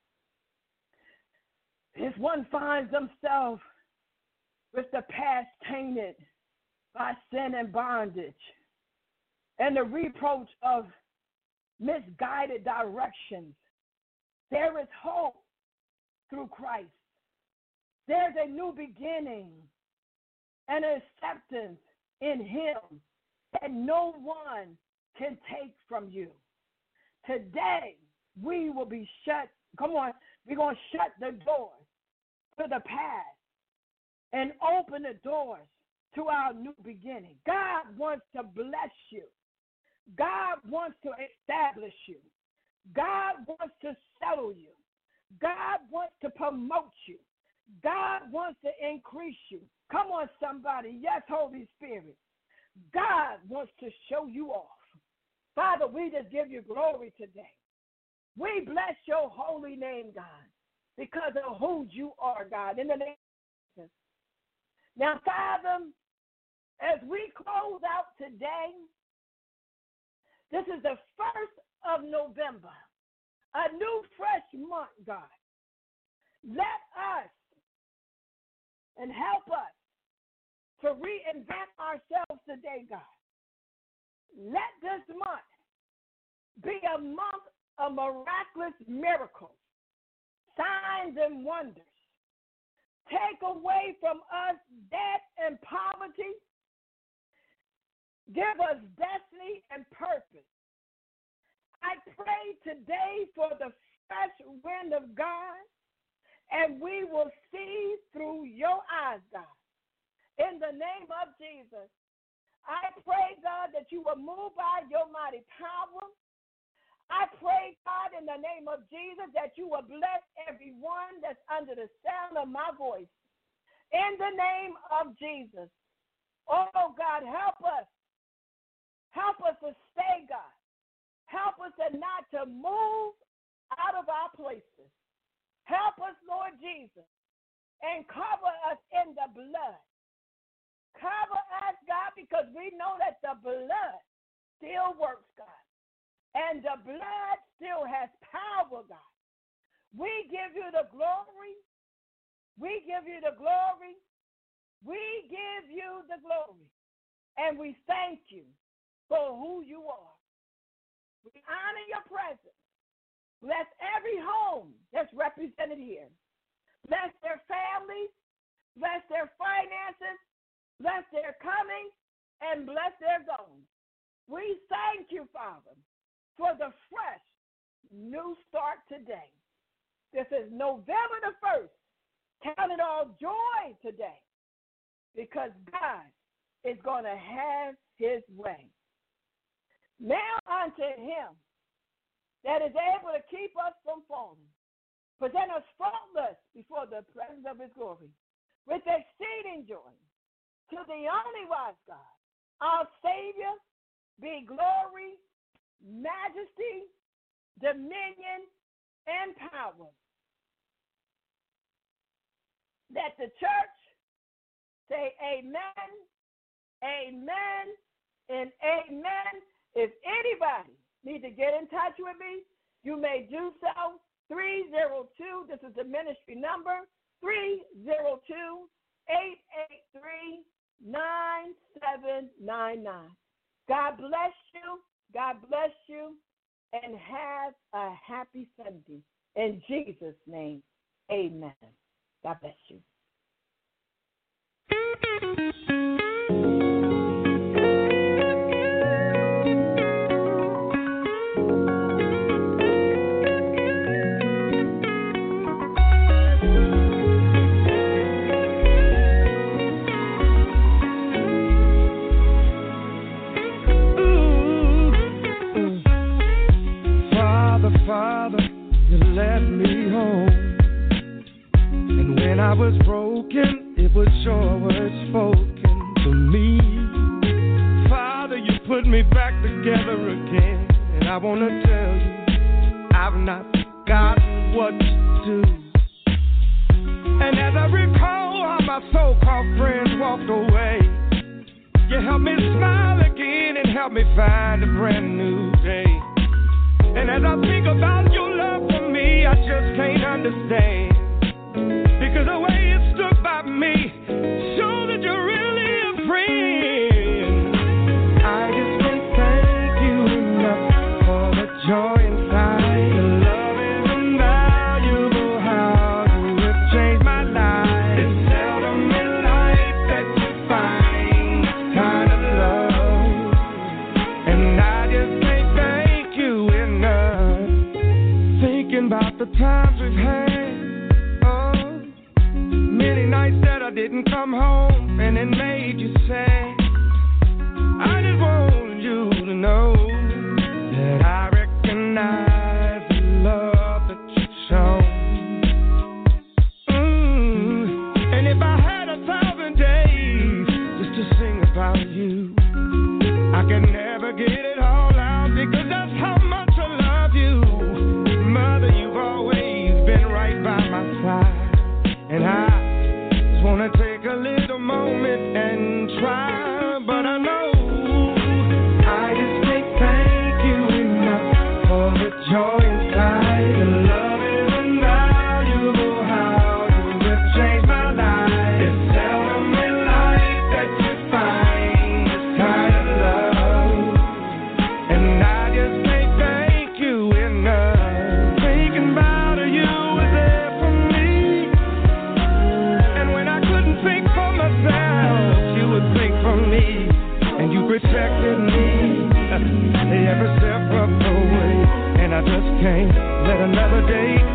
If one finds himself with the past tainted by sin and bondage and the reproach of misguided directions, there is hope through Christ. There's a new beginning and acceptance in him that no one can take from you. Today, we will be shut. Come on, we're going to shut the doors to the past and open the doors to our new beginning. God wants to bless you. God wants to establish you. God wants to settle you. God wants to promote you. God wants to increase you. Come on, somebody. Yes, Holy Spirit. God wants to show you off. Father, we just give you glory today. We bless your holy name, God, because of who you are, God, in the name of Jesus. Now, Father, as we close out today, this is the first of November, a new fresh month, God. Let us and help us to reinvent ourselves today, God. Let this month be a month of miraculous miracles, signs and wonders. Take away from us debt and poverty. Give us destiny and purpose. I pray today for the fresh wind of God, and we will see through your eyes, God. In name of Jesus. I pray, God, that you will move by your mighty power. I pray, God, in the name of Jesus, that you will bless everyone that's under the sound of my voice. In the name of Jesus. Oh, God, help us. Help us to stay, God. Help us to not to move out of our places. Help us, Lord Jesus, and cover us in the blood. Cover us, God, because we know that the blood still works, God. And the blood still has power, God. We give you the glory. We give you the glory. We give you the glory. And we thank you for who you are. We honor your presence. Bless every home that's represented here. Bless their families. Bless their finances. Bless their coming. And bless their going. We thank you, Father, for the fresh new start today. This is November the first. Count it all joy today because God is going to have his way. Now unto him that is able to keep us from falling, present us faultless before the presence of his glory, with exceeding joy, to the only wise God, our Savior, be glory, majesty, dominion, and power. That the church say amen, amen, and amen. If anybody needs to get in touch with me, you may do so. three oh two, this is the ministry number, three oh two, eight eight three, nine seven nine nine. God bless you. God bless you. And have a happy Sunday. In Jesus' name, amen. God bless you. I was broken, it was your word spoken to me. Father, you put me back together again, and I want to tell you, I've not forgotten what to do. And as I recall how my so-called friends walked away, you helped me smile again and helped me find a brand new day. And as I think about your love for me, I just can't understand. Because the way you stood by me shows that you're really a friend. I just can't thank you enough for the joy inside. The love is invaluable, how you have changed my life. It's seldom in life that you find this kind of love. And I just can't thank you enough. Thinking about the times we've had. I didn't come home and it made you sad. I just want you to know that I recognize the love that you've shown. Mm. And if I had a thousand days just to sing about you, I can never get it all out because that's how much I love you. Mother, you've always been right by my side. And I wanna take a little moment and try, but I know I just can't thank you enough for the joy inside. The love is invaluable, how you have changed my life. It's seldom in life that you find this kind of love, and I just can't thank you enough. Thinking about you was there for me. Think for myself, you would think for me, and you protected me every step of the way, and I just can't let another day